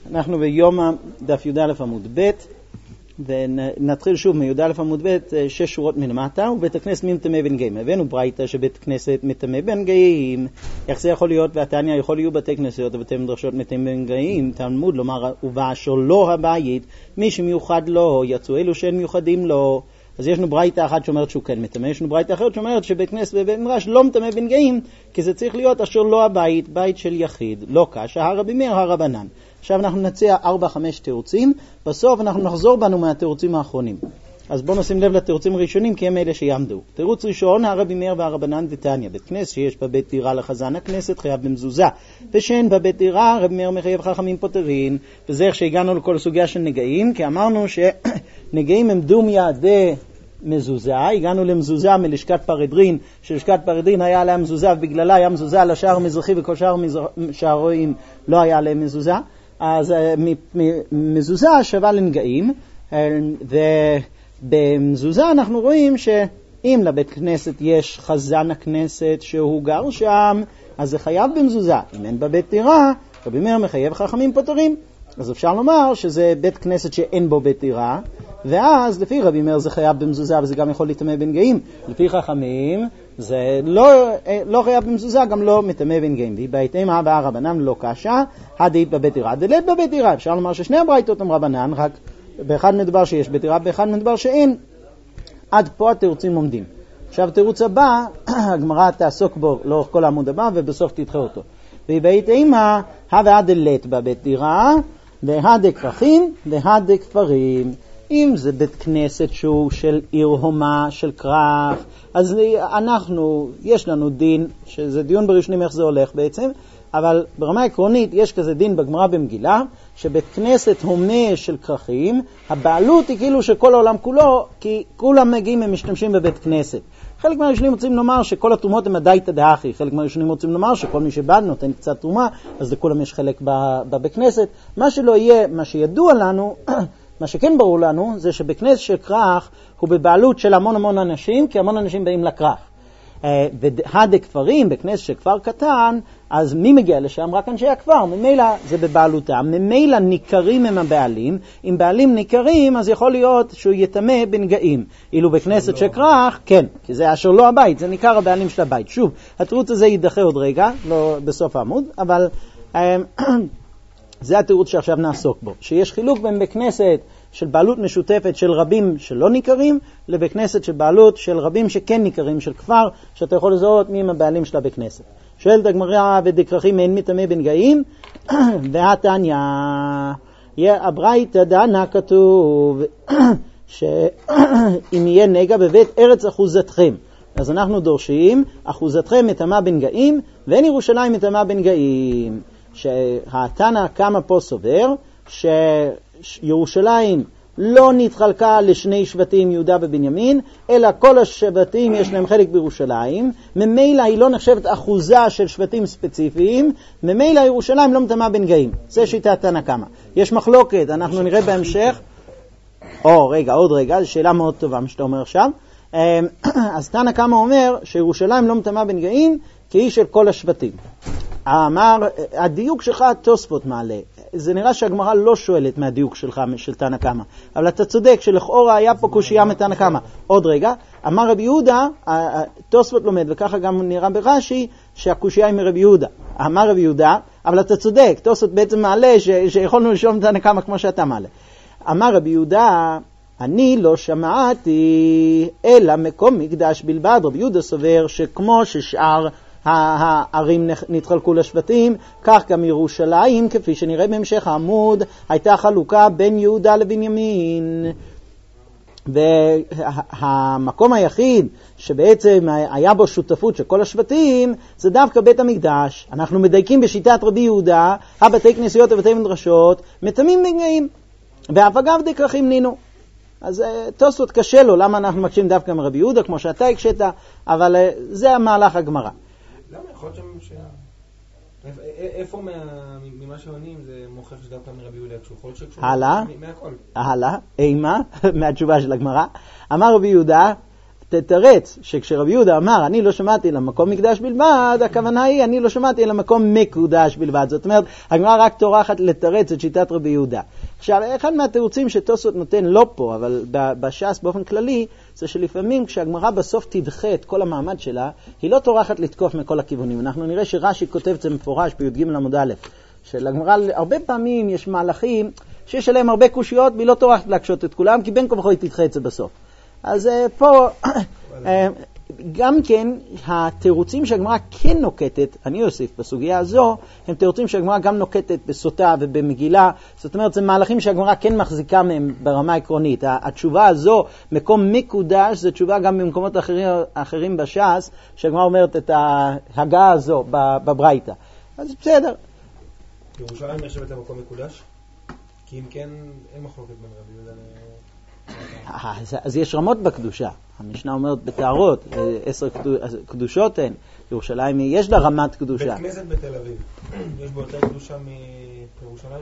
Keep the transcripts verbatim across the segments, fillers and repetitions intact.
אנחנו ביום דף י' א' עמוד ב', ונתחיל שוב מי' א' עמוד ב', שש שורות מלמטה, ובית הכנסת מטמא בן גאים. הבאנו ברייתא שבית כנסת מטמא בן גאים. איך זה יכול להיות? והתניא יכול להיות בתי כנסיות ובתי מדרשות מטמא בן גאים. תלמוד לומר, ובאשר לא הבית, מי שמיוחד לו, יצאו אלו שאין מיוחדים לו. אז יש לנו ברייתא אחת שאומרת שהוא כן מטמא, יש לנו ברייתא אחרת שאומרת שבית כנסת ובית מדרש לא מטמא בן גאים, כי זה צריך להיות אשר לא הבית, בית של יחיד, לא קשה, הרבי מאיר הרבנן. עכשיו אנחנו נציע ארבע חמש תירוצים, בסוף אנחנו נחזור בנו מהתירוצים האחרונים. אז בואו נשים לב לתירוצים הראשונים, כי הם אלה שיעמדו. תירוץ ראשון, הרבי מאיר והרבנן דתניא, בית כנסת שיש בבית דירה לחזן הכנסת חייב במזוזה, ושאין בבית דירה הרבי מאיר מחייב חכמים פוטרין. וזה איך שהגענו לכל סוגיה של נגעים, כי אמרנו שנגעים הם דומיה דה מזוזה, הגענו למזוזה מלשכת פרדרין, שלשכת פרדרין היה עליה מזוזה, ובגללה היה מזוזה על השער המזרחי, וכל שער שערועים לא היה עליהם מזוזה. אז מזוזה שווה לנגעים, ובמזוזה אנחנו רואים שאם לבית כנסת יש חזן הכנסת שהוא גר שם, אז זה חייב במזוזה. אם אין בבית דירה, רבי מאיר מחייב חכמים פוטרים. אז אפשר לומר שזה בית כנסת שאין בו בית דירה, ואז לפי רבי מאיר זה חייב במזוזה, וזה גם יכול להיטמא בן גאים. לפי חכמים זה לא, לא חייב במזוזה, גם לא מטמא בן גאים. והבייתם הבא רבנן לא קשה, הדאית בבית דירה, דלית בבית דירה. אפשר לומר ששני הברייתות הם רבנן, רק באחד מדבר שיש בית דירה, באחד מדבר שאין. עד פה התירוצים עומדים. עכשיו תירוץ הבא, הגמרא תעסוק בו לאורך כל העמוד הבא, ובסוף תדחה אותו. והבייתם הבא דלית בבית דירה, והדה כרכים, והדה כפרים. אם זה בית כנסת שהוא של עיר הומה, של כרך, אז אנחנו, יש לנו דין, שזה דיון בראשונים איך זה הולך בעצם, אבל ברמה עקרונית יש כזה דין בגמרא במגילה, שבית כנסת הומה של כרכים, הבעלות היא כאילו שכל העולם כולו, כי כולם מגיעים הם משתמשים בבית כנסת. חלק מהראשונים רוצים לומר שכל התרומות הם הדאיתא דאחי, חלק מהראשונים רוצים לומר שכל מי שבא נותן קצת תרומה, אז לכולם יש חלק בבית כנסת. מה שלא יהיה, מה שידוע לנו, מה שכן ברור לנו, זה שבכנסת של כרך הוא בבעלות של המון המון אנשים, כי המון אנשים באים לכרך. והדה כפרים, בכנסת של כפר קטן, אז מי מגיע לשם? רק אנשי הכפר. ממילא זה בבעלותם, ממילא ניכרים הם הבעלים. אם בעלים ניכרים, אז יכול להיות שהוא יטמא בנגעים. אילו בכנסת של כרך, כן, כי זה אשר לא הבית, זה ניכר הבעלים של הבית. שוב, התירוץ הזה יידחה עוד רגע, לא בסוף העמוד, אבל זה התירוץ שעכשיו נעסוק בו. שיש חילוק בין בכנסת של בעלות משותפת של רבים שלא ניכרים, לבכנסת של בעלות של רבים שכן ניכרים, של כפר, שאתה יכול לזהות מי הם הבעלים שלה בכנסת. שואלת הגמרא, ודקרכים אין מטמא בנגעים, והתניא, הברייתא דנה כתוב, שאם יהיה נגע בבית ארץ אחוזתכם, אז אנחנו דורשים, אחוזתכם מטמא בנגעים, ואין ירושלים מטמא בנגעים. שהתנא כמה פה סובר, שירושלים לא נתחלקה לשני שבטים יהודה ובנימין, אלא כל השבטים יש להם חלק בירושלים, ממילא היא לא נחשבת אחוזה של שבטים ספציפיים, ממילא ירושלים לא מטמאה בנגעים. זה שיטת תנא קמא. יש מחלוקת, אנחנו נראה בהמשך. או רגע, עוד רגע, זו שאלה מאוד טובה מה שאתה אומר עכשיו. אז תנא קמא אומר שירושלים לא מטמאה בנגעים, כי היא של כל השבטים. אמר, הדיוק שלך תוספות מעלה. זה נראה שהגמרא לא שואלת מהדיוק שלך, של תנא קמא. אבל אתה צודק שלכאורה היה פה קושיה מתנא קמא. עוד רגע, אמר רבי יהודה, תוספות לומד, וככה גם נראה ברש"י, שהקושיה היא מרבי יהודה. אמר רבי יהודה, אבל אתה צודק, תוספות בעצם מעלה, ש, שיכולנו לשאול מתנא קמא כמו שאתה מעלה. אמר רבי יהודה, אני לא שמעתי, אלא מקום מקדש בלבד. רבי יהודה סובר שכמו ששאר הערים נתחלקו לשבטים, כך גם ירושלים, כפי שנראה בהמשך העמוד, הייתה חלוקה בין יהודה לבנימין. והמקום היחיד שבעצם היה בו שותפות של כל השבטים, זה דווקא בית המקדש. אנחנו מדייקים בשיטת רבי יהודה, הבתי כנסיות ובתי מדרשות, מטמאים בנגעים. ואף אגב דקרכים נינו. אז תוספות קשה לו, למה אנחנו מקשים דווקא מרבי יהודה, כמו שאתה הקשת, אבל זה המהלך הגמרא. למה? יכול להיות שם איפה ממה שעונים זה מוכח שדווקא מרבי יהודה כשהוא יכול להיות שקשור הלאה, מהכל. הלאה, אימה, מהתשובה של הגמרא. אמר רבי יהודה, תתרץ שכשרבי יהודה אמר אני לא שמעתי למקום מקדש בלבד, הכוונה היא אני לא שמעתי למקום מקודש בלבד. זאת אומרת, הגמרא רק טורחת לתרץ את שיטת רבי יהודה. עכשיו, אחד מהתירוצים שתוספות נותן לא פה, אבל בש"ס באופן כללי, זה שלפעמים כשהגמרא בסוף תדחה את כל המעמד שלה, היא לא טורחת לתקוף מכל הכיוונים. אנחנו נראה שרש"י כותב את זה מפורש בי"ג עמוד א', שלגמרא הרבה פעמים יש מהלכים שיש עליהם הרבה קושיות, והיא לא טורחת להקשות את כולם, כי בין כה וכה היא תדחה את זה בסוף. אז פה, גם כן, התירוצים שהגמרא כן נוקטת, אני אוסיף בסוגיה הזו, הם תירוצים שהגמרא גם נוקטת בסוטה ובמגילה. זאת אומרת, זה מהלכים שהגמרא כן מחזיקה מהם ברמה עקרונית. התשובה הזו, מקום מקודש, זו תשובה גם במקומות אחרים, אחרים בש"ס, שהגמרא אומרת את ההגעה הזו בברייתא. אז בסדר. ירושלים נחשבת למקום מקודש? כי אם כן, אין מחלוקת בין רבי יהודה ל... אז, אז יש רמות בקדושה. המשנה אומרת בתארות, עשר קדושות הן. ירושלים, יש לה רמת קדושה. בית כנסת בתל אביב, יש בו יותר קדושה מירושלים?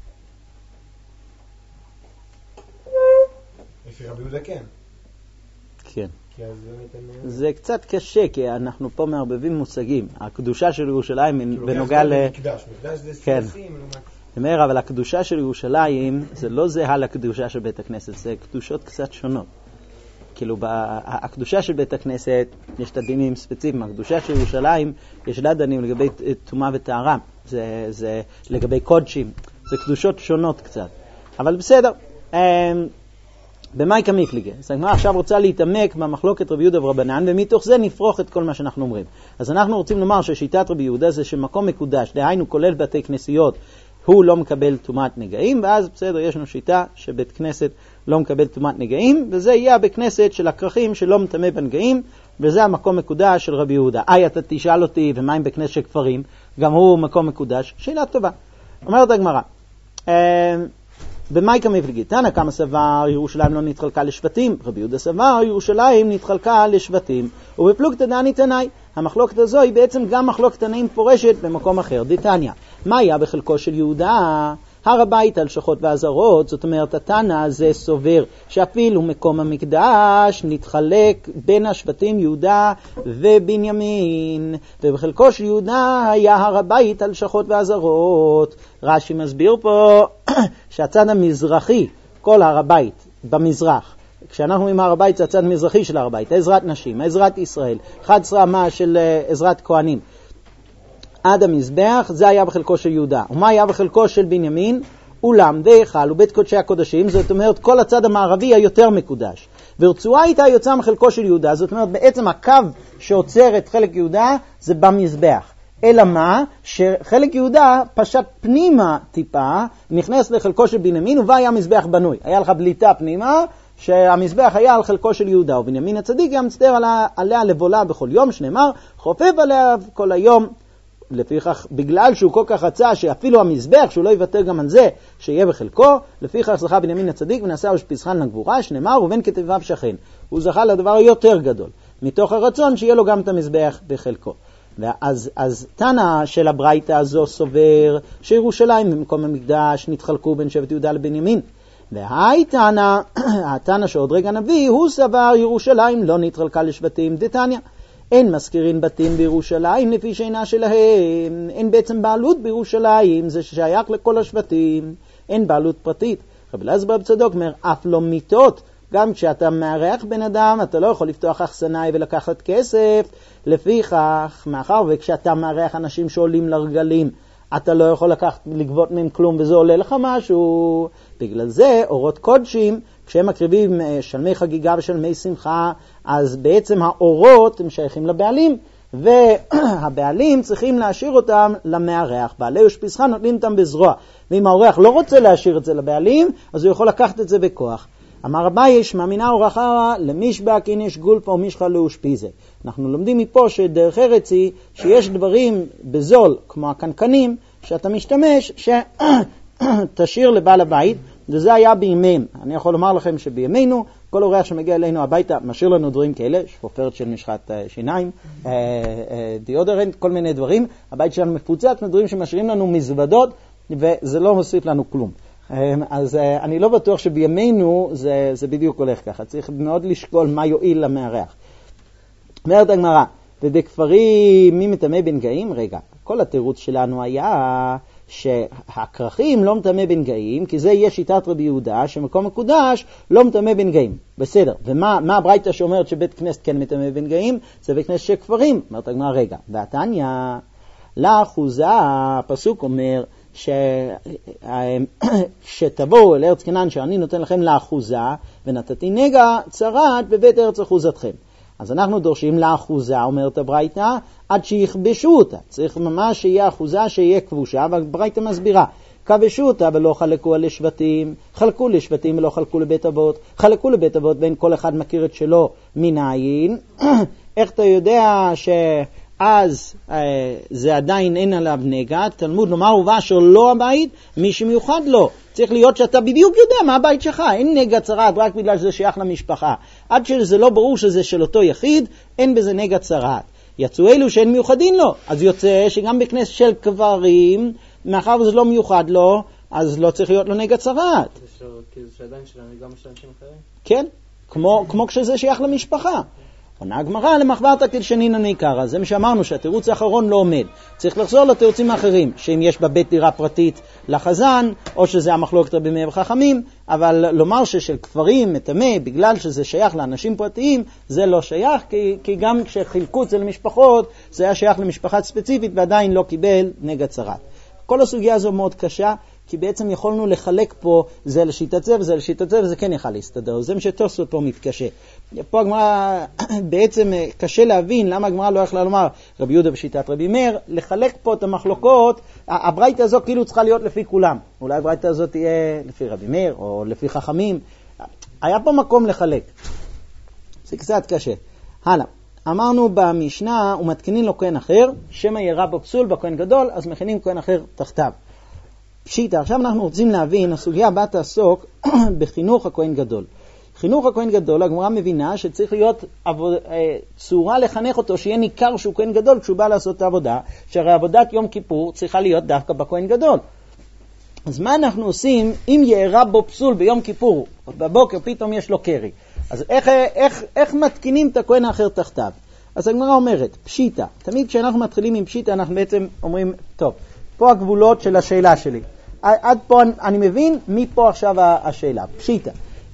לפי רבי יהודה כן. כן. כי אז זה ניתן... זה קצת קשה, כי אנחנו פה מערבבים מושגים. הקדושה של ירושלים בנוגע ל... מקדש, מקדש זה סייסים, לעומת... אומר, אבל הקדושה של ירושלים זה לא זהה לקדושה של בית הכנסת, זה קדושות קצת שונות. כאילו, הקדושה של בית הכנסת יש את הדינים ספציפיים, הקדושה של ירושלים יש לה דנים לגבי תומה וטהרה, זה, זה לגבי קודשים, זה קדושות שונות קצת. אבל בסדר, במאי כמפליגה. אז הגמרא עכשיו רוצה להתעמק במחלוקת רבי יהודה ורבנן, ומתוך זה נפרוך את כל מה שאנחנו אומרים. אז אנחנו רוצים לומר ששיטת רבי יהודה זה שמקום מקודש, דהיינו כולל בתי כנסיות, הוא לא מקבל טומאת נגעים, ואז בסדר, יש לנו שיטה שבית כנסת לא מקבל טומאת נגעים, וזה יהיה הבית כנסת של הכרכים שלא מטמא בנגעים, וזה המקום מקודש של רבי יהודה. אי, אתה תשאל אותי, ומה עם בית כנסת של כפרים? גם הוא מקום מקודש. שאלה טובה. אומרת הגמרא, במאי כמפליגה, תנא קמא סבר ירושלים לא נתחלקה לשבטים, רבי יהודה סבר ירושלים נתחלקה לשבטים, ובפלוגתא דני תנאי. המחלוקת הזו היא בעצם גם מחלוקת תנאים פורשת במקום אחר. דתניא, מה היה בחלקו של יהודה? הר הבית, הלשכות והזרות. זאת אומרת, התנא זה סובר שאפילו מקום המקדש נתחלק בין השבטים יהודה ובנימין, ובחלקו של יהודה היה הר הבית, הלשכות והזרות. רש"י מסביר פה שהצד המזרחי, כל הר הבית במזרח, כשאנחנו אומרים הר הבית זה הצד המזרחי של הר הבית, עזרת נשים, עזרת ישראל, אחד עשרה אמה של עזרת כהנים, עד המזבח, זה היה בחלקו של יהודה. ומה היה בחלקו של בנימין? אולם והיכל ובית קודשי הקודשים, זאת אומרת כל הצד המערבי היותר מקודש. ורצועה הייתה יוצאה מחלקו של יהודה, זאת אומרת בעצם הקו שעוצר את חלק יהודה זה במזבח. אלא מה? שחלק יהודה פשט פנימה טיפה, נכנס לחלקו של בנימין, ובה היה מזבח בנוי. היה לך בליטה פנימה, שהמזבח היה על חלקו של יהודה, ובנימין הצדיק היה מצטער עליה, עליה לבולה בכל יום, שנאמר, חופף עליה כל היום. לפיכך, בגלל שהוא כל כך רצה שאפילו המזבח, שהוא לא יוותר גם על זה, שיהיה בחלקו, לפיכך זכה בנימין הצדיק ונעשה ושפזחן לגבורה, שנאמר, ובין כתביו שכן. הוא זכה לדבר היותר גדול, מתוך הרצון שיהיה לו גם את המזבח בחלקו. ואז, אז תנא של הברייתא הזו סובר שירושלים במקום המקדש נתחלקו בין שבט יהודה לבנימין. והי תנא, התנא שעוד רגע נביא, הוא סבר ירושלים לא נתחלקה לשבטים. דתניא, אין מזכירים בתים בירושלים לפי שינה שלהם, אין בעצם בעלות בירושלים, זה שייך לכל השבטים, אין בעלות פרטית. רבי אלעזר בר צדוק אומר, אף לא מיטות, גם כשאתה מארח בן אדם, אתה לא יכול לפתוח אכסנאי ולקחת כסף, לפיכך, מאחר וכשאתה מארח אנשים שעולים לרגלים, אתה לא יכול לקחת, לגבות מהם כלום, וזה עולה לך משהו. בגלל זה, אורות קודשים, כשהם מקריבים שלמי חגיגה ושלמי שמחה, אז בעצם האורות הם שייכים לבעלים, והבעלים צריכים להשאיר אותם למארח. בעלי ושפזחן נותנים אותם בזרוע. ואם האורח לא רוצה להשאיר את זה לבעלים, אז הוא יכול לקחת את זה בכוח. אמר אביי, מאמינה אורחה למשבק, הנה יש גולפה ומשחה לאושפיזה. אנחנו לומדים מפה שדרך ארץ היא שיש דברים בזול, כמו הקנקנים, שאתה משתמש, שתשאיר לבעל הבית, וזה היה בימיהם. אני יכול לומר לכם שבימינו, כל אורח שמגיע אלינו הביתה משאיר לנו דברים כאלה, שפופרת של משחת שיניים, דיודרנט, כל מיני דברים. הבית שלנו מפוצץ מדברים שמשאירים לנו מזוודות, וזה לא מוסיף לנו כלום. אז אני לא בטוח שבימינו זה, זה בדיוק הולך ככה. צריך מאוד לשקול מה יועיל למארח. אומרת הגמרא, ובכפרים מי מטמא בנגעים? רגע, כל התירוץ שלנו היה שהכרכים לא מטמא בנגעים, כי זה יהיה שיטת רבי יהודה, שמקום מקודש לא מטמא בנגעים. בסדר, ומה מה הברייתא שאומרת שבית כנסת כן מטמא בנגעים? זה בית כנסת של כפרים. אומרת הגמרא, רגע, והתניא, לאחוזה, הפסוק אומר, ש... שתבואו אל ארץ כנען שאני נותן לכם לאחוזה, ונתתי נגע צרת בבית ארץ אחוזתכם. אז אנחנו דורשים לאחוזה, אומרת הברייתא, עד שיכבשו אותה. צריך ממש שיהיה אחוזה, שיהיה כבושה, והברייתא מסבירה. כבשו אותה ולא חלקו על לשבטים, חלקו לשבטים ולא חלקו לבית אבות, חלקו לבית אבות בין כל אחד מכיר את שלו מנין. איך אתה יודע שאז אה, זה עדיין אין עליו נגע? תלמוד לומר ובאשר לא הבית, מי שמיוחד לו. צריך להיות שאתה בדיוק יודע מה הבית שלך. אין נגע צרת רק בגלל שזה שייך למשפחה. עד שזה לא ברור שזה של אותו יחיד, אין בזה נגע צרת. יצאו אלו שאין מיוחדים לו. אז יוצא שגם בכנסת של קברים, מאחר וזה לא מיוחד לו, אז לא צריך להיות לו נגע צרת. זה שעדיין שלנו, גם של אנשים אחרים? כן, כמו, כמו כשזה שייך למשפחה. עונה הגמרא למחברתא כלשנינא ניכרא. זה מה שאמרנו שהתירוץ האחרון לא עומד. צריך לחזור לתירוצים האחרים, שאם יש בבית דירה פרטית לחזן, או שזה המחלוקת רבי מאיר וחכמים, אבל לומר ששל כפרים מטמא בגלל שזה שייך לאנשים פרטיים, זה לא שייך, כי, כי גם כשחילקו את זה למשפחות, זה היה שייך למשפחה ספציפית ועדיין לא קיבל נגע צרת. כל הסוגיה הזו מאוד קשה, כי בעצם יכולנו לחלק פה זה לשיטת זה וזה לשיטת זה, וזה כן יכל להסתדר. זה מה שתוספות פה מתקשה. פה הגמרא בעצם קשה להבין למה הגמרא לא יכלה לומר רבי יהודה בשיטת רבי מאיר, לחלק פה את המחלוקות. הברייתא הזו כאילו צריכה להיות לפי כולם. אולי הברייתא הזו תהיה לפי רבי מאיר או לפי חכמים. היה פה מקום לחלק. זה קצת קשה. הלאה. אמרנו במשנה, ומתקינין לו כהן אחר, שמא ירע בו פסול בכהן גדול, אז מכינים כהן אחר תחתיו. פשיטה, עכשיו אנחנו רוצים להבין, הסוגיה הבאה תעסוק בחינוך הכהן גדול. חינוך הכהן גדול, הגמרא מבינה שצריך להיות עבוד, אה, צורה לחנך אותו, שיהיה ניכר שהוא כהן גדול כשהוא בא לעשות את העבודה, שהרי עבודת יום כיפור צריכה להיות דווקא בכהן גדול. אז מה אנחנו עושים אם יערה בו פסול ביום כיפור, בבוקר פתאום יש לו קרי? אז איך, איך, איך מתקינים את הכהן האחר תחתיו? אז הגמרא אומרת, פשיטה. תמיד כשאנחנו מתחילים עם פשיטה, אנחנו בעצם אומרים, טוב, פה הגבולות של השאלה שלי. עד פה אני מבין, מפה עכשיו השאלה. פשיטה.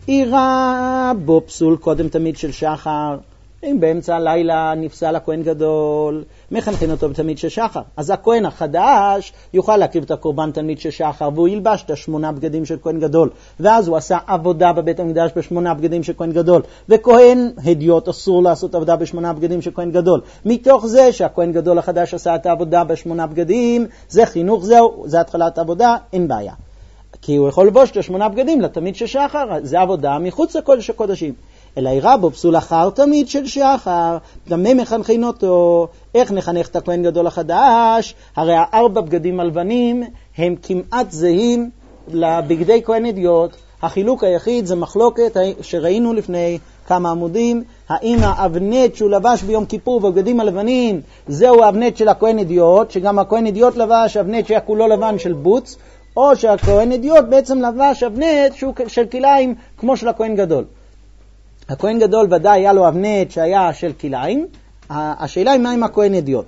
עירה בו פסול קודם תמיד של שחר, אם באמצע הלילה נפסל הכהן גדול, מחנכים אותו בתמיד של שחר. אז הכהן החדש יוכל להקריב את הקורבן תמיד של שחר, והוא ילבש את השמונה בגדים של כהן גדול. ואז הוא עשה עבודה בבית המקדש בשמונה בגדים של כהן גדול. וכהן הדיוט אסור לעשות עבודה בשמונה בגדים של כהן גדול. מתוך זה שהכהן גדול החדש עשה את העבודה בשמונה בגדים, זה חינוך, זהו, זה התחלת העבודה, אין בעיה. כי הוא יכול לבוש את השמונה בגדים לתמיד של שחר, זה עבודה מחוץ לקודש הקודשים. אלא יראה בו פסול אחר תמיד של שחר, גם הם מחנכים אותו. איך נחנך את הכהן גדול החדש? הרי הארבע בגדים הלבנים הם כמעט זהים לבגדי כהן אדיוט. החילוק היחיד זה מחלוקת שראינו לפני כמה עמודים, האם האבנט שהוא לבש ביום כיפור בבגדים הלבנים זהו האבנט של הכהן אדיוט, שגם הכהן אדיוט לבש אבנט שהיה כולו לבן של בוץ, או שהכהן אדיוט בעצם לבש אבנט שהוא של כליים כמו של הכהן גדול. הכהן גדול ודאי היה לו אבנט שהיה של כליים, השאלה היא מה עם הכהן אדיוט.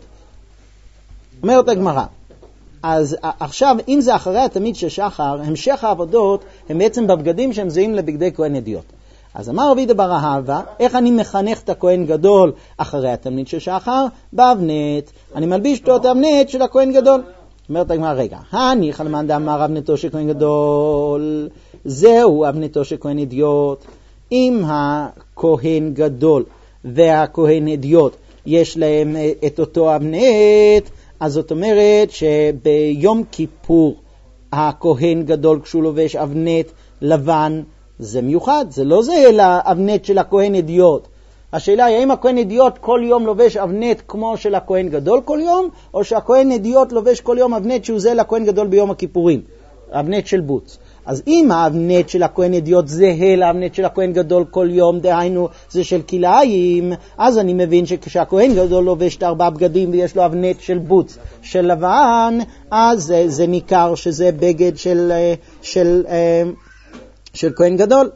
אומרת הגמרא, אז עכשיו אם זה אחרי התמיד של שחר, המשך העבודות הם בעצם בבגדים שהם זהים לבגדי כהן אדיוט. אז אמר רבי דבר אהבה, איך אני מחנך את הכהן גדול אחרי התמיד של שחר? באבנט, אני מלביש אותו את האבנט של הכהן גדול. אומרת הגמרא, רגע, הניחא למאן דאמר אבנתו של כהן גדול, זהו אבנתו של כהן אדיוט. אם הכהן גדול והכהן אדיוט יש להם את אותו אבנט, אז זאת אומרת שביום כיפור הכהן גדול כשהוא לובש אבנט לבן זה מיוחד, זה לא זה לאבנט של הכהן אדיוט. השאלה היא האם הכהן אדיוט כל יום לובש אבנט כמו של הכהן גדול כל יום, או שהכהן אדיוט לובש כל יום אבנט שהוא זה לכהן גדול ביום הכיפורים, אבנט של בוץ. אז אם האבנט של הכהן אדיוט זהה לאבנט של הכהן גדול כל יום, דהיינו זה של כלאיים, אז אני מבין שכשהכהן גדול לובש את ארבעה בגדים ויש לו אבנט של בוץ של לבן, אז זה, זה ניכר שזה בגד של, של, של, של כהן גדול.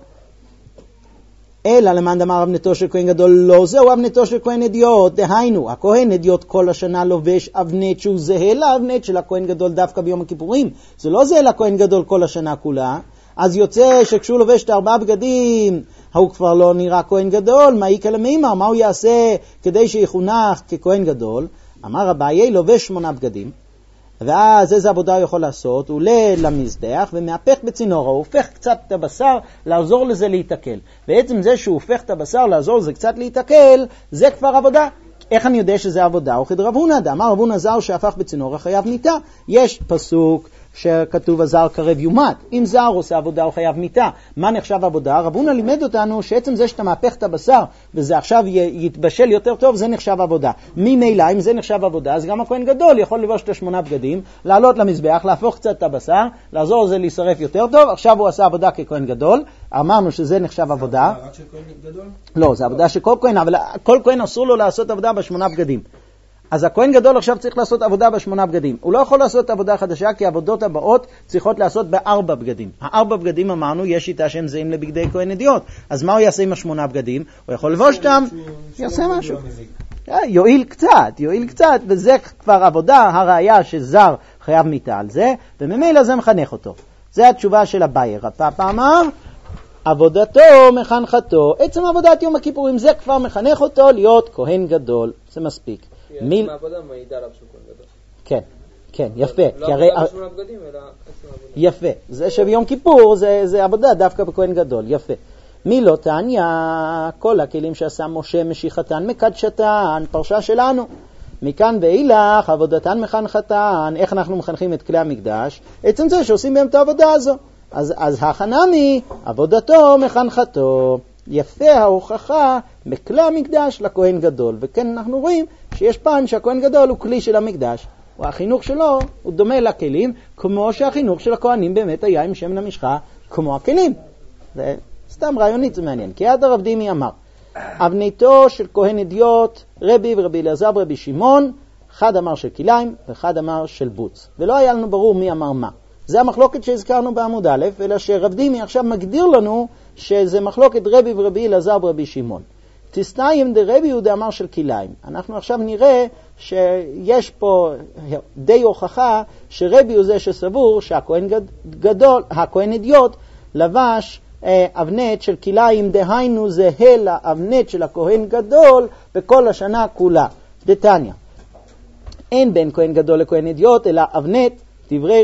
אלא למען דאמר אבנתו של כהן גדול, לא זהו אבנתו של כהן אדיוט, דהיינו הכהן אדיוט כל השנה לובש אבנט שהוא זהה לאבנט של הכהן גדול דווקא ביום הכיפורים, זה לא זהה לכהן גדול כל השנה כולה, אז יוצא שכשהוא לובש את ארבעה בגדים הוא כבר לא נראה כהן גדול, מה יקרה למימר, מה הוא יעשה כדי שיחונך ככהן גדול? אמר אביי, לובש שמונה בגדים, ואז איזה עבודה הוא יכול לעשות? הוא עולה למזבח ומהפך בצינור, הוא הופך קצת את הבשר לעזור לזה להתעכל. בעצם זה שהוא הופך את הבשר לעזור לזה קצת להתעכל, זה כבר עבודה. איך אני יודע שזה עבודה? הוא כדרב הונא דאמר רב הונא זר שהפך בצינור חייב מיתה. יש פסוק שכתוב הזר קרב יומת. אם זר עושה עבודה הוא חייב מיתה. מה נחשב עבודה? רב הונא לימד אותנו שעצם זה שאתה מהפך את הבשר וזה עכשיו יתבשל יותר טוב, זה נחשב עבודה. ממילא אם זה נחשב עבודה, אז גם הכהן גדול יכול לבוש את השמונה בגדים, לעלות למזבח, להפוך קצת את הבשר, לעזור לזה להישרף יותר טוב. עכשיו הוא עשה עבודה ככהן גדול. אמרנו שזה נחשב עבודה. רק של כהן גדול? לא, זה עבודה של כל כהן, אבל כל כהן אסור לו לעשות עבודה בשמונה בגדים. אז הכהן גדול עכשיו צריך לעשות עבודה בשמונה בגדים. הוא לא יכול לעשות עבודה חדשה, כי העבודות הבאות צריכות לעשות בארבע בגדים. הארבע בגדים אמרנו, יש שיטה שהם זהים לבגדי כהן אדיוט. אז מה הוא יעשה עם השמונה בגדים? הוא יכול לבוש אותם, יעשה משהו. יועיל קצת, יועיל קצת, וזה כבר עבודה, הראיה שזר חייב מיתה על זה, וממילא זה מחנך אותו. זה התשובה של אביי. רפ"פ אמר, עבודתו מחנכתו, עצם עבודת יום הכיפורים זה כבר מחנך אותו להיות כהן גדול. זה מספיק. עצם העבודה מעידה עליו שהוא כהן גדול. כן, כן, יפה. לא עבודה בשמונה בגדים, אלא עצם העבודה. יפה. זה שביום כיפור זה עבודה דווקא בכהן גדול. יפה. מי לא תניא, כל הכלים שעשה משה משיחתן מקדשתן, פרשה שלנו. מכאן ואילך עבודתן מחנכתן. איך אנחנו מחנכים את כלי המקדש? עצם זה שעושים בהם את העבודה הזו. אז, אז החנמי, עבודתו מחנכתו. יפה ההוכחה בכלי המקדש לכהן גדול. וכן אנחנו רואים שיש פן שהכהן גדול הוא כלי של המקדש. והחינוך שלו הוא דומה לכלים, כמו שהחינוך של הכהנים באמת היה עם שמן המשחה, כמו הכלים. זה סתם רעיונית, זה מעניין. כי עד הרב דימי אמר, אבניתו של כהן אדיוט, רבי ורבי אלעזר ורבי שמעון, אחד אמר של כליים ואחד אמר של בוץ. ולא היה לנו ברור מי אמר מה. זה המחלוקת שהזכרנו בעמוד א', אלא שרב דימי עכשיו מגדיר לנו שזה מחלוקת רבי ורבי אלעזר ורבי שמעון. תסתיים דרבי יהודה אמר של כליים. אנחנו עכשיו נראה שיש פה די הוכחה שרבי הוא זה שסבור שהכהן גדול, הכהן אדיוט לבש אבנט של כליים, דהיינו זהה לאבנט של הכהן גדול בכל השנה כולה. דתניא, אין בין כהן גדול לכהן אדיוט אלא אבנט, דברי